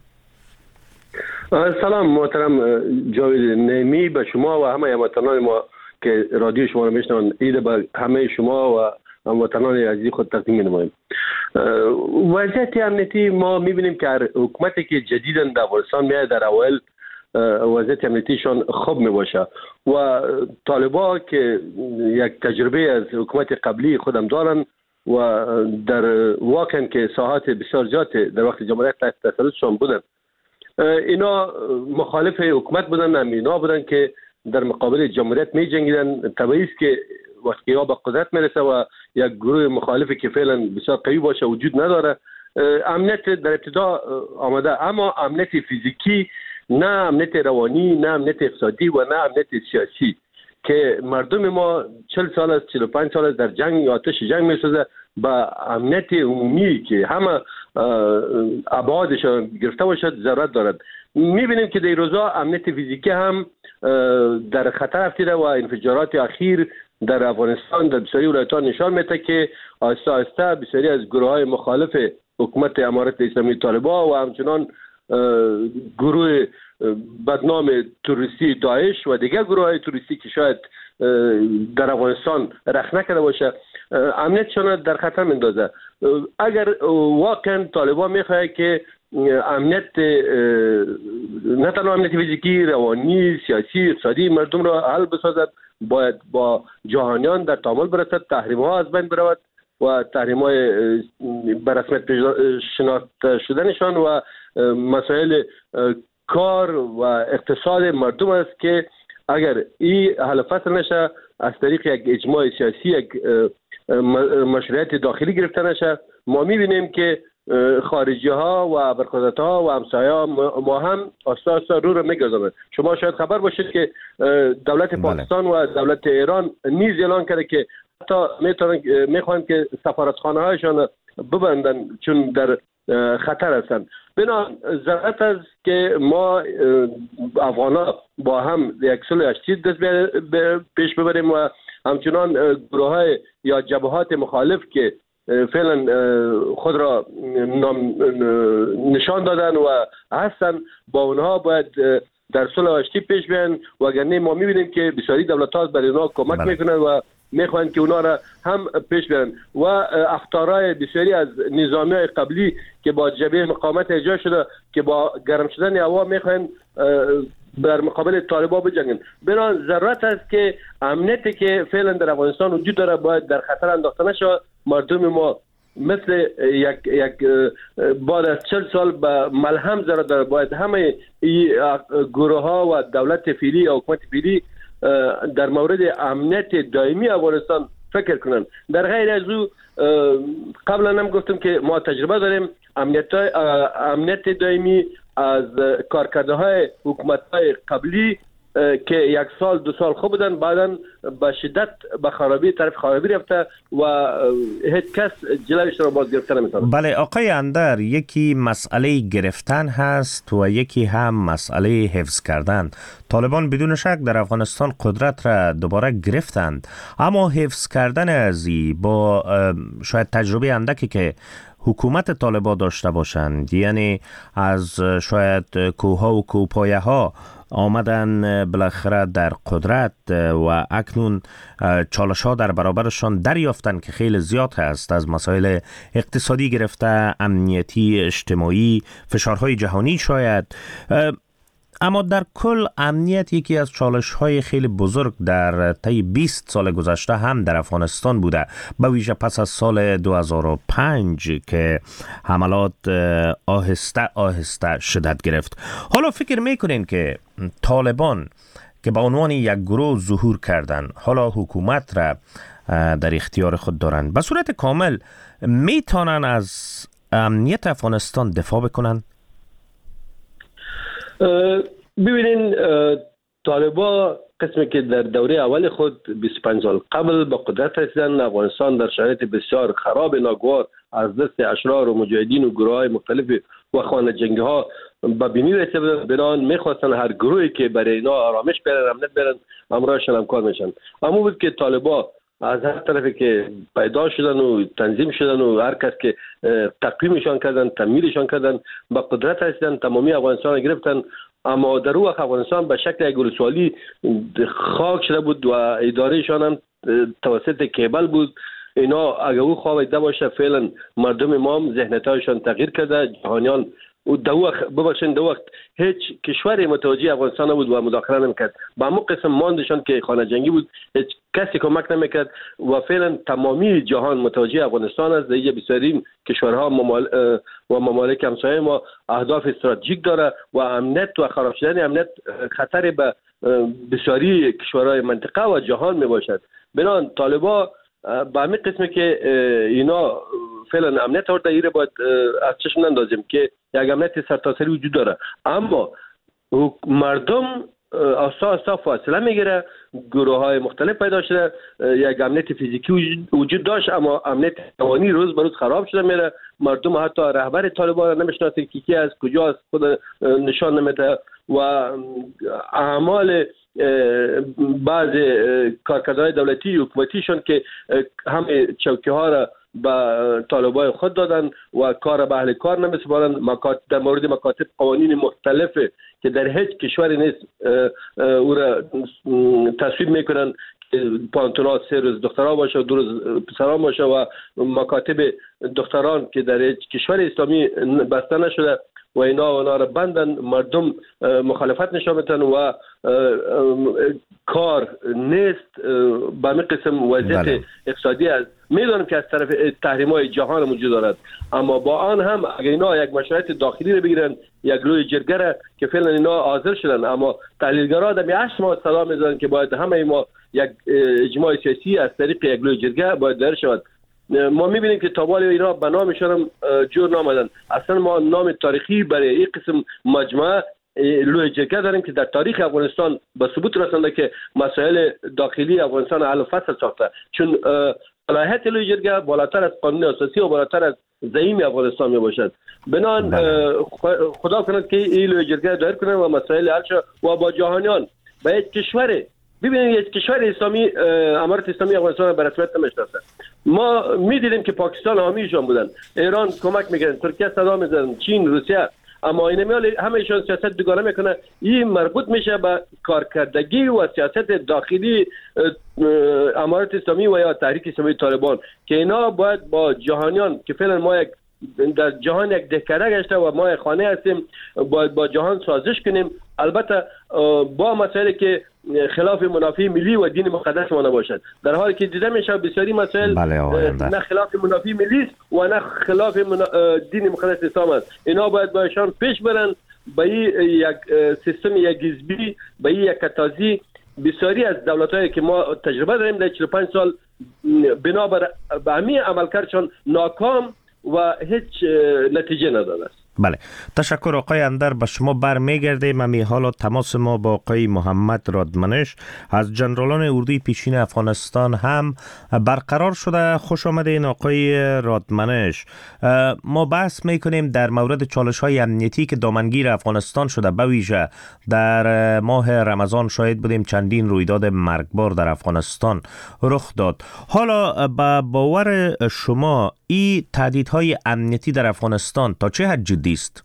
سلام محترم جاوید نعیمی، به شما و همه هموطنان ما که رادیو شما رو میشنون عید به همه شما و هموطنان عزیز خود تقدیم می‌نماییم. وضعیت امنیتی ما می‌بینیم که حکومتی که جدیداً در افغانستان میاد در اول وضعیت امنیتیشان خوب میباشه و طالبان که یک تجربه از حکومت قبلی خودم دارن و در واقعا که ساحات بسیار زیاد در وقت جمهوریت تحت تسلطشان بودن، اینا مخالف حکومت بودن، هم اینا بودن که در مقابل جمهوریت می جنگیدن. طبیعی است که وقتی ها به قدرت میرسه و یک گروه مخالفی که فعلا بسیار قوی باشه وجود نداره، امنیت در ابتدا آمده، اما امنیت فیزیکی نه، امنیت روانی نه، امنیت اقتصادی و نه امنیت سیاسی که مردم ما چهل سال است، چهل و پنج سال است در جنگ، آتش جنگ میسوزه، با امنیت عمومی که همه ابعادش گرفته باشد ضرورت دارد. میبینیم که در روزا امنیت فیزیکی هم در خطر افتاده و انفجارات اخیر در افغانستان در بسیاری ولایت‌ها نشان میده که آهسته آهسته بسیاری از گروه‌های مخالف حکومت امارت اسلامی طالبان و همچنان گروه بدنام تروریستی داعش و دیگر گروه‌های تروریستی که شاید در افغانستان رخ نکرده باشه امنیتشان در خطر میندازه. اگر واقعا طالبان میخواد که امنیت نه تنها امنیت فیزیکی، روانی، سیاسی، اقتصادی مردم را حل بسازد، باید با جهانیان در تعامل برسد، تحریم ها از بین برود و تحریم های به رسمیت شناخته شدنشان و مسائل کار و اقتصاد مردم است که اگر این حل فصل نشه از طریق یک اجماع سیاسی، یک مشروعیت داخلی گرفته نشه، ما میبینیم که خارجی ها و برخوردات ها و همسایه ها ما هم آستا آستا رو رو میگذارند. شما شاید خبر باشید که دولت پاکستان و دولت ایران نیز اعلان کرده که حتی میتونن میخوان که سفارتخانه هایشان ببندن چون در خطر هستند. بنابراین ضرورت است که ما افغانا با هم یک صلح اشتی دست پیش ببریم و همچنان گروه های یا جبهات مخالف که فعلا خود را نشان دادن و هستن با اونها باید در صلح اشتی پیش بیان، وگرنه ما میبینیم که بسیاری دولت‌ها برای اونها کمک بله. میکنن و میخوان که اونا را هم پیش برن و اخطارهای بسیاری از نظامی‌های قبلی که با جبهه مقاومت ایجاد شده که با گرم شدن هوا میخوان در مقابل طالبان بجنگن. بنابراین ضرورت است که امنیتی که فعلا در افغانستان وجود داره باید در خطر انداخته نشه. مردم ما مثل یک یک بعد از چهل سال به ملهم ضرر داره. باید همه گروه ها و دولت فعلی و حکومت فعلی در مورد امنیت دائمی افغانستان فکر کنن. در غیر از او قبلا هم گفتم که ما تجربه داریم امنیت امنیت دائمی از کارکرده های حکومت های قبلی که یک سال دو سال خوب بودن، بعدن به شدت به خرابی طرف خرابی رفته و هیچ کس جلوش را باز گرفتن نمیتونه. بله آقای اندر، یکی مسئله گرفتن هست و یکی هم مسئله حفظ کردن. طالبان بدون شک در افغانستان قدرت را دوباره گرفتند، اما حفظ کردن ازی با شاید تجربه اندکی که حکومت طالبان داشته باشند، یعنی از شاید کوها و کوپایه ها آمدن بالاخره در قدرت و اکنون چالش ها در برابرشان دریافتن که خیلی زیاد هست، از مسائل اقتصادی گرفته، امنیتی، اجتماعی، فشارهای جهانی شاید. اما در کل امنیت یکی از چالش های خیلی بزرگ در طی بیست سال گذشته هم در افغانستان بوده، به ویژه پس از سال دو هزار و پنج که حملات آهسته آهسته شدت گرفت. حالا فکر میکنین که طالبان که به عنوان یک گروه ظهور کردن، حالا حکومت را در اختیار خود دارند، به صورت کامل میتونن از امنیت افغانستان دفاع بکنن؟ ببینین طالبان قسمی که در دوره اول خود بیست و پنج سال قبل با قدرت رسیدن، افغانستان در شرایط بسیار خراب ناگوار از دست اشرار و مجاهدین و گروه های مختلف و خانه جنگی ها به بینی رسیدن. بنان میخواستن هر گروهی که برای اینا آرامش بیارن، امنیت بیارن، امرایشان هم کار میشن. اما بود که طالبان از هر طرفی که پیدا شدن و تنظیم شدن و هر کس که تقویمشان کردن، تمویلشان کردن، با قدرت رسیدن، تمامی افغانستان را گرفتن. اما در اون وقت افغانستان به شکل یک ولسوالی خاک شده بود و ادارهشان هم توسط کیبل بود. اینا اگر او خواه ایده باشه فعلا مردم ما هم ذهنیت‌هایشان تغییر کرده. جهانیان و دو وقت ببخشین دو وقت هیچ کشوری متوجه افغانستان نبود و مداخله نمیکرد. با همون قسم ماندشان که خانه جنگی بود، هیچ کسی کمک نمیکرد و فعلا تمامی جهان متوجه افغانستان است. دیگه بسیاری کشورها ممال... و ممالک همسایه ما اهداف استراتژیک داره و امنیت و خراب شدن امنیت خطر به بسیاری کشورهای منطقه و جهان می باشد. بنابراین طالبان با همین قسمی که اینا فعلا امنیت آورده، ایره باید از چشم نندازیم که یک امنیت سرتاسری وجود داره، اما مردم آسا آسا فاصله میگیره. گروه های مختلف پیدا شده، یک امنیت فیزیکی وجود داشت اما امنیت روانی روز به روز خراب شده میره. مردم حتی رهبر طالبان را نمیشناسه که کی از کجا از خود نشان نمیده و اعمال بعض کارکردهای دولتی حکومتیشون که همه چوکی ها را به طالبان خود دادن و کار به اهل کار نمیسپارن. در مورد مکاتب قوانین مختلفه که در هیچ کشوری نیست او را تصویب میکنن پانتونا سه روز دخترها باشه و دو روز پسران باشه و مکاتب دختران که در کشور اسلامی بسته نشده و اینا و اینا را بندن، مردم مخالفت نشان میدن و کار نیست. به همین قسم وضعیت بله. اقتصادی است. میدونم که از طرف تحریم‌های جهان موجود دارد، اما با آن هم اگر اینا یک مشروعیت داخلی رو بگیرن، یک لوی جرگه که فعلا اینا حاضر شدن، اما تحلیلگرا در هشت ماه صدا میزنن که باید همه ما یک اجماع سیاسی از طریق یک لوی جرگه باید دایر شود. ما میبینیم که تا بالا اینا به نامشون هم جور نامدن. اصلا ما نام تاریخی برای این قسم مجموعه لوی جرگه داریم که در تاریخ افغانستان به ثبوت رسانده که مسائل داخلی افغانستان حل و فصل ساخته، چون صلاحیت لوی جرگه بالاتر از قانون اساسی و بالاتر از زعیم افغانستان می باشد. بنان خدا کند که این لوی جرگه دایر کنند و مسائل حل شود و با جهانیان با یک کشور ببینید یک کشور اسلامی امارت اسلامی افغانستان به رسمیت نمیشناسه. ما میدیدیم که پاکستان حامیشون بودن، ایران کمک میکردن، ترکیه صدا میزدن، چین، روسیه، اما این میال همهشون سیاست دوگانه میکنه. این مربوط میشه به کارکردگی و سیاست داخلی امارت اسلامی و یا تحریک اسلامی طالبان که اینا باید با جهانیان که فعلا ما یک در جهان یک دهکده گشته و ما خانه هستیم، باید با جهان سازش کنیم، البته با مسائلی که خلاف منافع ملی و دین مقدس ما نباشد، در حالی که دیده میشه بسیاری مسائل بله نه خلاف منافع ملی است و نه خلاف منا... دین مقدس اسلام است. اینا باید باشان پیش برن به یک سیستم یک حزبی، به یک کتازی. بسیاری از دولت‌هایی که ما تجربه داریم در چهل و پنج سال بنابر به همین عملکردشان ناکام و هیچ نتیجه نداده است. بله، تشکر آقای اندر. به شما برمیگردیم. امی حالا تماس ما با آقای محمد رادمنش از جنرالان اردوی پیشین افغانستان هم برقرار شده. خوش آمدین آقای رادمنش. ما بحث میکنیم در مورد چالش های امنیتی که دامنگیر افغانستان شده، به ویژه در ماه رمضان شاهد بودیم چندین رویداد مرگبار در افغانستان رخ داد. حالا با باور شما این تهدیدهای امنیتی در افغانستان تا چه حد جدی است؟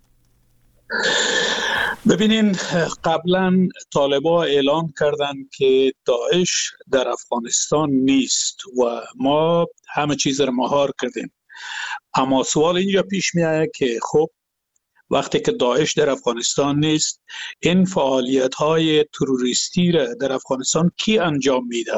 ببینین، قبلا طالبا اعلان کردن که داعش در افغانستان نیست و ما همه چیز را مهار کردیم. اما سوال اینجا پیش می آید که خب وقتی که داعش در افغانستان نیست، این فعالیت های تروریستی را در افغانستان کی انجام میده؟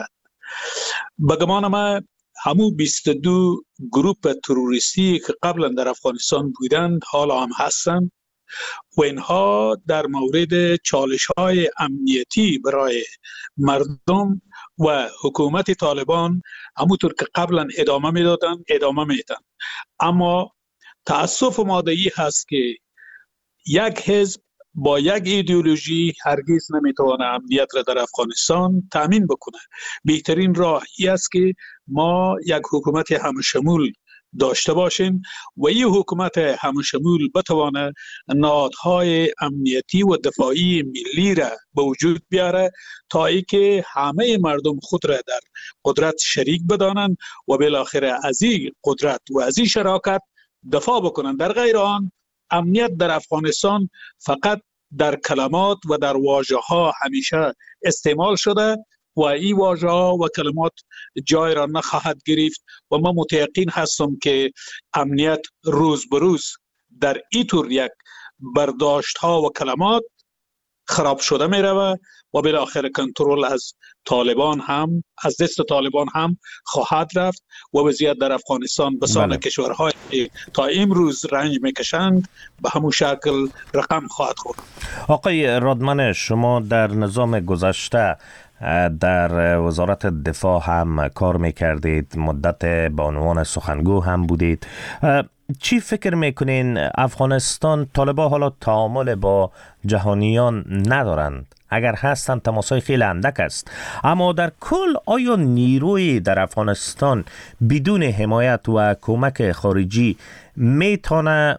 به گمان ما همو بیست و دو گروپ تروریستی که قبلا در افغانستان بودند حالا هم هستند و اینها در مورد چالش های امنیتی برای مردم و حکومت طالبان همونطور که قبلا ادامه میدادن ادامه میدن. اما تأسف ماده‌ای هست که یک حزب با یک ایدئولوژی هرگز نمیتونه امنیت را در افغانستان تامین بکنه. بهترین راه این است که ما یک حکومت همشمول داشته باشیم و این حکومت همشمول بتوانه نهادهای امنیتی و دفاعی ملی را به وجود بیاره تا اینکه همه مردم خود را در قدرت شریک بدانند و بالاخره از این قدرت و از این شراکت دفاع بکنند. در غیر آن امنیت در افغانستان فقط در کلمات و در واژه ها همیشه استعمال شده و این واژه ها و کلمات جای را نخواهد گرفت و من متیقن هستم که امنیت روز به روز در این طور یک برداشت ها و کلمات خراب شده می رود و بالاخره کنترل از طالبان هم از دست طالبان هم خواهد رفت و وضعیت در افغانستان بسان بله. کشورهای تا امروز رنج میکشند به همون شکل رقم خواهد خورد. آقای رادمنش، شما در نظام گذشته در وزارت دفاع هم کار میکردید، مدت به عنوان سخنگو هم بودید. چی فکر میکنین افغانستان طالبان حالا تعامل با جهانیان ندارند؟ اگر هستند تماسای خیلی اندک است، اما در کل آیا نیروی در افغانستان بدون حمایت و کمک خارجی میتونه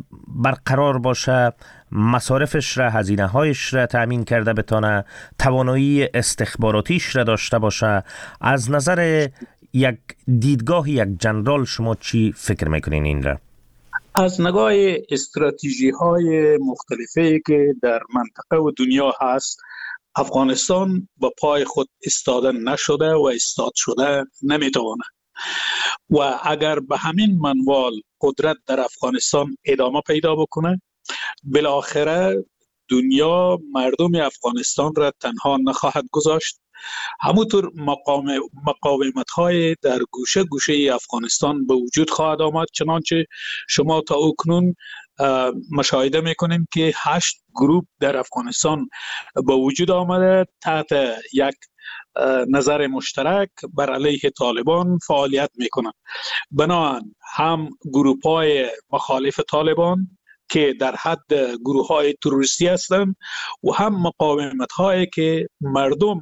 برقرار باشه، مصارفش را، هزینه هایش را تأمین کرده بتونه، توانایی استخباراتیش را داشته باشه؟ از نظر یک دیدگاه یک جنرال شما چی فکر میکنین این را؟ از نگاه استراتژی های مختلفی که در منطقه و دنیا هست، افغانستان با پای خود ایستاده نشده و ایستاد شده نمیتواند و اگر به همین منوال قدرت در افغانستان ادامه پیدا بکنه، بالاخره دنیا مردم افغانستان را تنها نخواهد گذاشت. همونطور مقام مقاومت های در گوشه گوشه افغانستان به وجود خواهد آمد. چنانچه شما تا اکنون مشاهده میکنیم که هشت گروه در افغانستان به وجود آمده تحت یک نظر مشترک بر علیه طالبان فعالیت میکنند. بنابراین هم گروه های مخالف طالبان که در حد گروه های تروریستی هستند و هم مقاومت هایی که مردم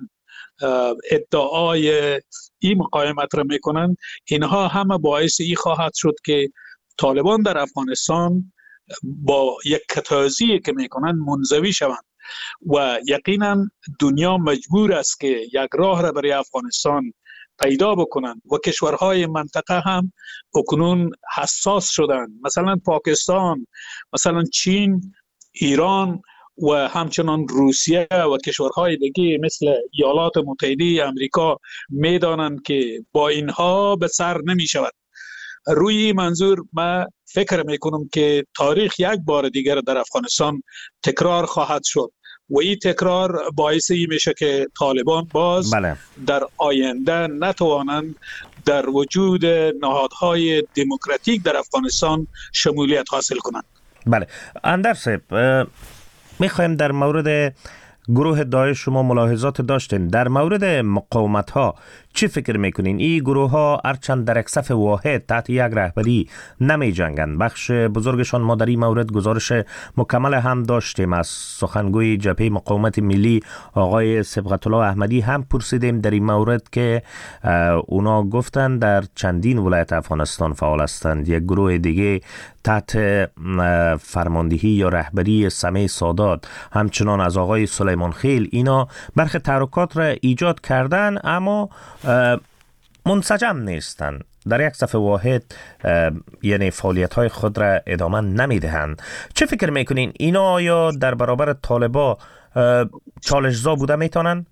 ادعای این مقاومت را میکنند، اینها همه باعث ای خواهد شد که طالبان در افغانستان با یک کتازی که میکنند منزوی شوند و یقینا دنیا مجبور است که یک راه را برای افغانستان پیدا بکنند و کشورهای منطقه هم اکنون حساس شدند، مثلا پاکستان، مثلا چین، ایران و همچنان روسیه و کشورهای دیگه مثل ایالات متحده آمریکا میدانند که با اینها به سر نمی شود. روی این منظور من فکر میکنم که تاریخ یک بار دیگر در افغانستان تکرار خواهد شد و این تکرار باعث این میشه که طالبان باز بله. در آینده نتوانند در وجود نهادهای دموکراتیک در افغانستان شمولیت حاصل کنند. بله اندرس میخوایم در مورد گروه داعش شما ملاحظات داشتین. در مورد مقاومت ها چی فکر میکنین؟ این گروه ها هرچند در یک صف واحد تحت یک رهبری نمی جنگند، بخش بزرگشان ما در این مورد گزارش مکمل هم داشتیم از سخنگوی جبهه مقاومت ملی آقای صبغت الله احمدی هم پرسیدیم در این مورد که اونا گفتن در چندین ولایت افغانستان فعال هستند. یک گروه دیگه تحت فرماندهی یا رهبری سمیع سادات همچنان از آقای سلیمان خیل، اینا برخی تحرکات را ایجاد کردن اما منسجم نیستند، در یک صف واحد یعنی فعالیت های خود را ادامه نمی دهند. چه فکر میکنین اینا آیا در برابر طالبا چالش‌زا بوده میتونن؟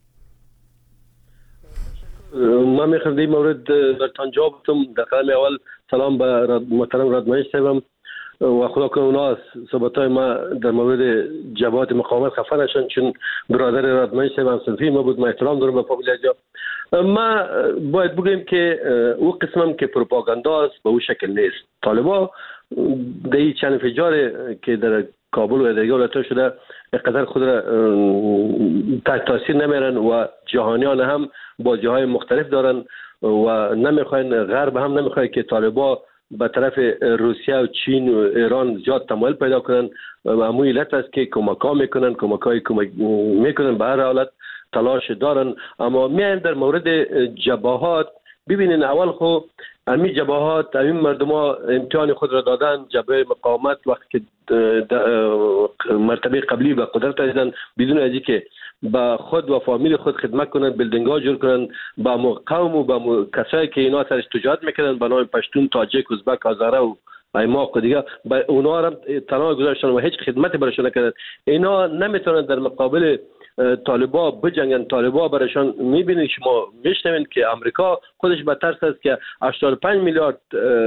من میخوام در مورد در تنجاب بتم در قدم اول سلام به محترم رادمنش صاحبم و خدا کنه اونا صحبتای ما در مورد جبهات مقاومت خفه نشن، چون برادر رادمنش صاحب هم صنفی ما بود، ما احترام دارم به فامیل جا. ما باید بگیم که او قسمم که پروپاگانداست به او شکل نیست. طالبا در این چند انفجار که در کابل و دیگر ولایت‌ها شده اقدر خود را تحت تاثیر نمیرن و جهانیان هم با جاهای مختلف دارن و نمیخواین، غرب هم نمیخواد که طالبا به طرف روسیه و چین و ایران زیاد تمایل پیدا کنن و همون علت است که کمک‌ها میکنن، کمک‌های کمک میکنن، به هر حالت تلاش دارن. اما میایم در مورد جبهات، ببینین اول خو همین جبهات همین مردم ها امتحان خود را دادن. جبهه مقاومت وقتی که مرتبه قبلی به قدرت رسیدن بدون از اینکه با خود و فامیل خود خدمت کنن، بیلدینگ ها جور کنن، با قوم و با کسایی که اینا سرش تجارت میکنن به نام پشتون، تاجیک، ازبک، هزاره و ایماق و دیگه، با اونا هم تنها گذاشتن و هیچ خدمتی براشون نکردن. اینا نمیتونن در مقابل طالبا بجنگن. طالبا برایشان میبینید، شما میشنوید که امریکا خودش به ترس است که هشتاد و پنج میلیارد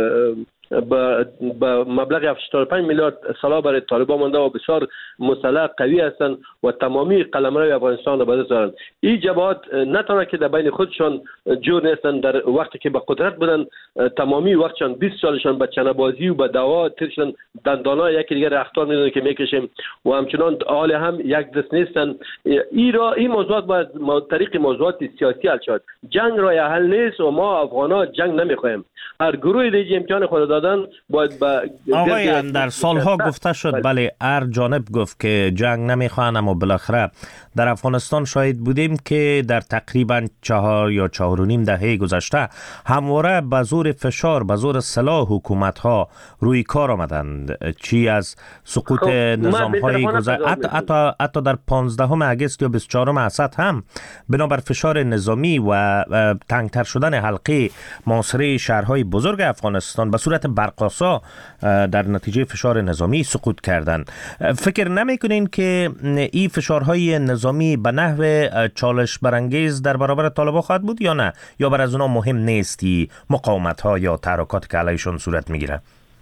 با مبلغ هشتاد و پنج میلیارد سلاح برای طالبان مانده و بسیار مسلح قوی هستند و تمامی قلمرو افغانستان را به دست دارند. این جبهات نه تنها که در بین خودشان جور نیستند، در وقتی که به قدرت بودن تمامی وقتشان بیست سالشان به چنه‌بازی و به دعوا ترشن، دندانا یکی دیگر اخطار میدونن که میکشیم و همچنان حال هم یک دست نیستند. این را این موضوعات باید طریق موضوعات سیاسی حل شود. جنگ راه حل نیست و ما افغانا جنگ نمیخوایم. هر گروه دیگه امتحان خود دادن باید با آقای در سالها گفته شد، بله هر جانب گفت که جنگ نمیخوان، اما بالاخره در افغانستان شاهد بودیم که در تقریبا چهار یا چهار و نیم دهه گذشته همواره به زور فشار، به زور سلاح حکومت ها روی کار آمدند، چی از سقوط نظام های گذشته حتی, حتی, حتی در پانزدهم اگست یا بیست و چهارم اسد هم بنابر فشار نظامی و تنگتر شدن حلقه محاصره شهرهای بزرگ افغانستان به صورت برقاسا در نتیجه فشار نظامی سقوط کردند. فکر نمیکنین که این فشارهای نظامی به نحو چالش برانگیز در برابر طالبان خواهد بود یا نه، یا بر از اونا مهم نیستی مقاومت ها یا تحرکات که علیشون صورت میگیره؟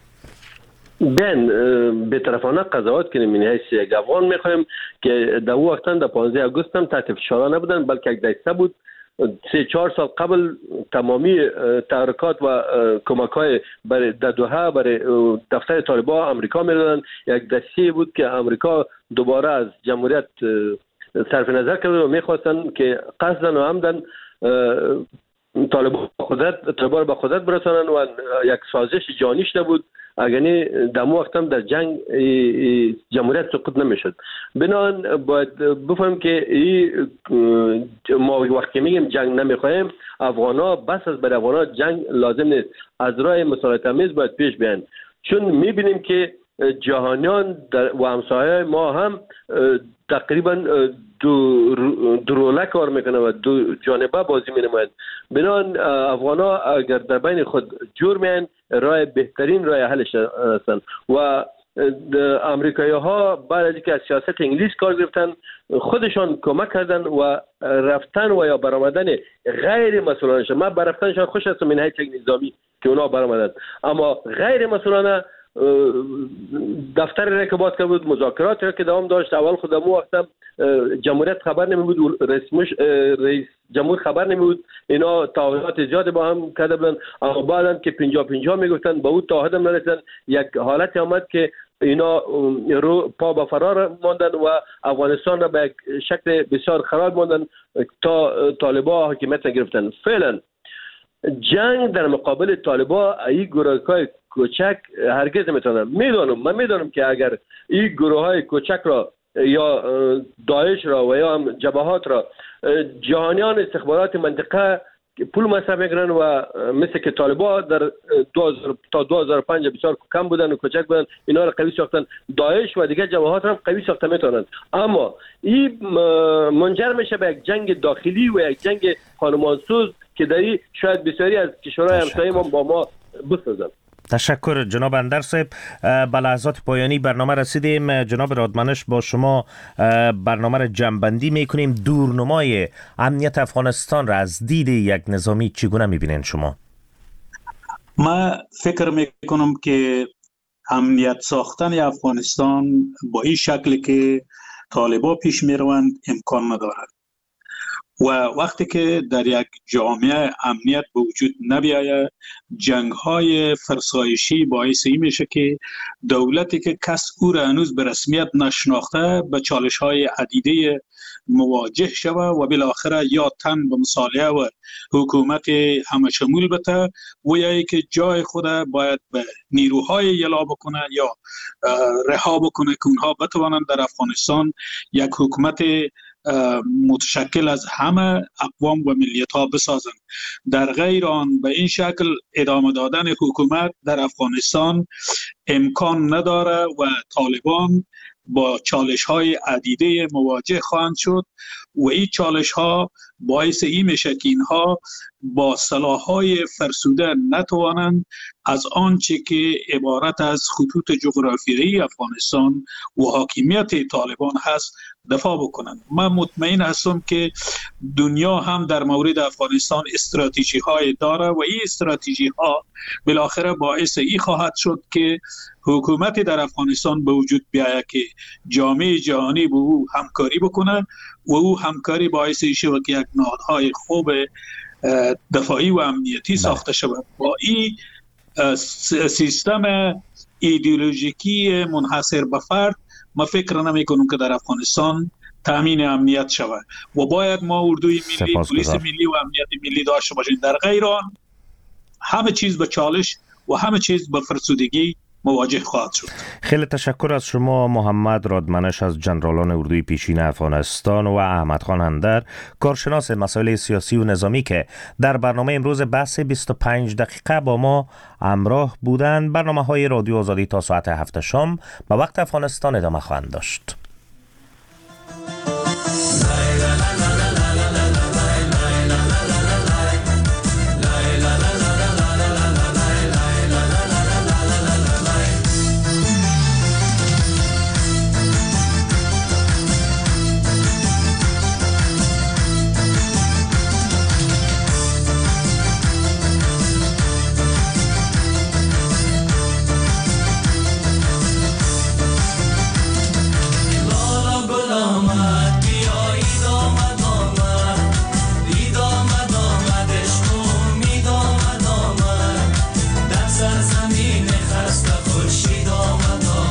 بین به طرفانه قضاوت کنیم. من حیث یک افغان میخوایم که در اون وقتا در پانزده آگوست هم تحت فشار نبودن، بلکه یک دسته بود. سه چهار سال قبل تمامی تحرکات و کمک های برای در دوحه برای دفتر طالبان امریکا میدادن. یک دسته بود که امریکا دوباره از جمهوریت صرف نظر کرد و میخواستن که قصدن و عمدن طالبان قدرت طالبان به قدرت برسانن و یک سازش جانیش نبود. اگرنی در مو وقت هم در جنگ جمهوریت سقوط نمیشد. بنابراین باید بفهمیم که ما وقتی میگیم جنگ نمیخوایم، افغانا بس از برای افغانا جنگ لازم نیست، از راه مصالحت آمیز باید پیش بیان. چون میبینیم که جهانیان و همسایه ما هم تقریبا دو دروله کار میکنه و دو جانبه بازی مینماید. بنابراین افغانا اگر در بین خود جور میان، راه بهترین راه حلش هستند و امریکایی ها بعد از اینکه از سیاست انگلیس کار گرفتن خودشان کمک کردن و رفتن و یا برآمدن غیر مسئولانه. من برفتنشان خوش هستم من حیث نظامی که اونا برآمدن، اما غیر مسئولانه دفتر رکابات که بود، مذاکرات را که دوام داشت. اول خود مو وقتا جمهوریت خبر نمی بود، رئیس رئیس جمهور خبر نمی بود، اینا تعهدات زیاد با هم کرده بودن، اما بعدن که پنجاه پنجاه میگفتن با اون تعهد هم نرسیدن. یک حالت آمد که اینا رو پا به فرار ماندن و افغانستان را به یک شکل بسیار خراب ماندن تا طالبان حکومت گرفتن. فعلا جنگ در مقابل طالبان ای گروه‌های کوچک هرگز نمیتونن. میدونم من میدونم که اگر این گروه‌های کوچک را یا داعش را و یا جبهات را جهانیان استخبارات منطقه پول مصرف میکنن و مثل که طالبان در تا دو هزار و پنج بسیار کم بودن و کوچک بودن، اینا را قوی ساختن. داعش و دیگه جبهات را قوی ساخته میتونن، اما این منجر میشه به یک جنگ داخلی و یک جنگ خانمانسوز که داری شاید بسیاری از کشورهای همسایه ما با ما بسازن. تشکر جناب اندر صاحب. به لحظات پایانی برنامه رسیدیم. جناب رادمنش با شما برنامه را جمع‌بندی میکنیم. دورنمای امنیت افغانستان را از دید یک نظامی چگونه میبینین شما؟ من فکر میکنم که امنیت ساختن افغانستان با این شکلی که طالبان پیش میروند امکان ندارد و وقتی که در یک جامعه امنیت به وجود نبیاید، جنگ‌های فرسایشی باعث این میشه که دولتی که کس او را هنوز به رسمیت نشناخته به چالش‌های عدیده مواجه شود و بالاخره یا تن به مصالحه و حکومت همه شمول بده و یا که جای خود باید به نیروهای یلا بکنه یا رها بکنه که اونها بتوانند در افغانستان یک حکومت متشکل از همه اقوام و ملیت ها بسازند. در غیر آن به این شکل ادامه دادن حکومت در افغانستان امکان نداره و طالبان با چالش های عدیده مواجه خواهند شد و این چالش ها باعث این میشه که اینها با سلاح‌های فرسوده نتوانند از آنچه که عبارت از خطوط جغرافیایی افغانستان و حاکمیت طالبان هست دفاع بکنند. من مطمئن هستم که دنیا هم در مورد افغانستان استراتژی های داره و این استراتژی ها بالاخره باعث این خواهد شد که حکومت در افغانستان به وجود بیاید که جامعه جهانی با او همکاری بکنه و او همکاری باعث شود که یک نهادهای خوب دفاعی و امنیتی ساخته شود. با این سیستم ایدئولوژیکی منحصر به فرد ما فکر نمی کنم که در افغانستان تامین امنیت شود و باید ما اردوی ملی، پلیس ملی و امنیت ملی داشته باشیم. در غیر آن همه چیز به چالش و همه چیز به فرسودگی مواجه خواهد شد. خیلی تشکر از شما محمد رادمنش از جنرالان اردوی پیشین افغانستان و احمد خان اندر کارشناس مسائل سیاسی و نظامی که در برنامه امروز بحث بیست و پنج دقیقه با ما همراه بودند. برنامه‌های رادیو آزادی تا ساعت هفت شام به وقت افغانستان ادامه خواهند داشت. زمین خسته خورشید آمد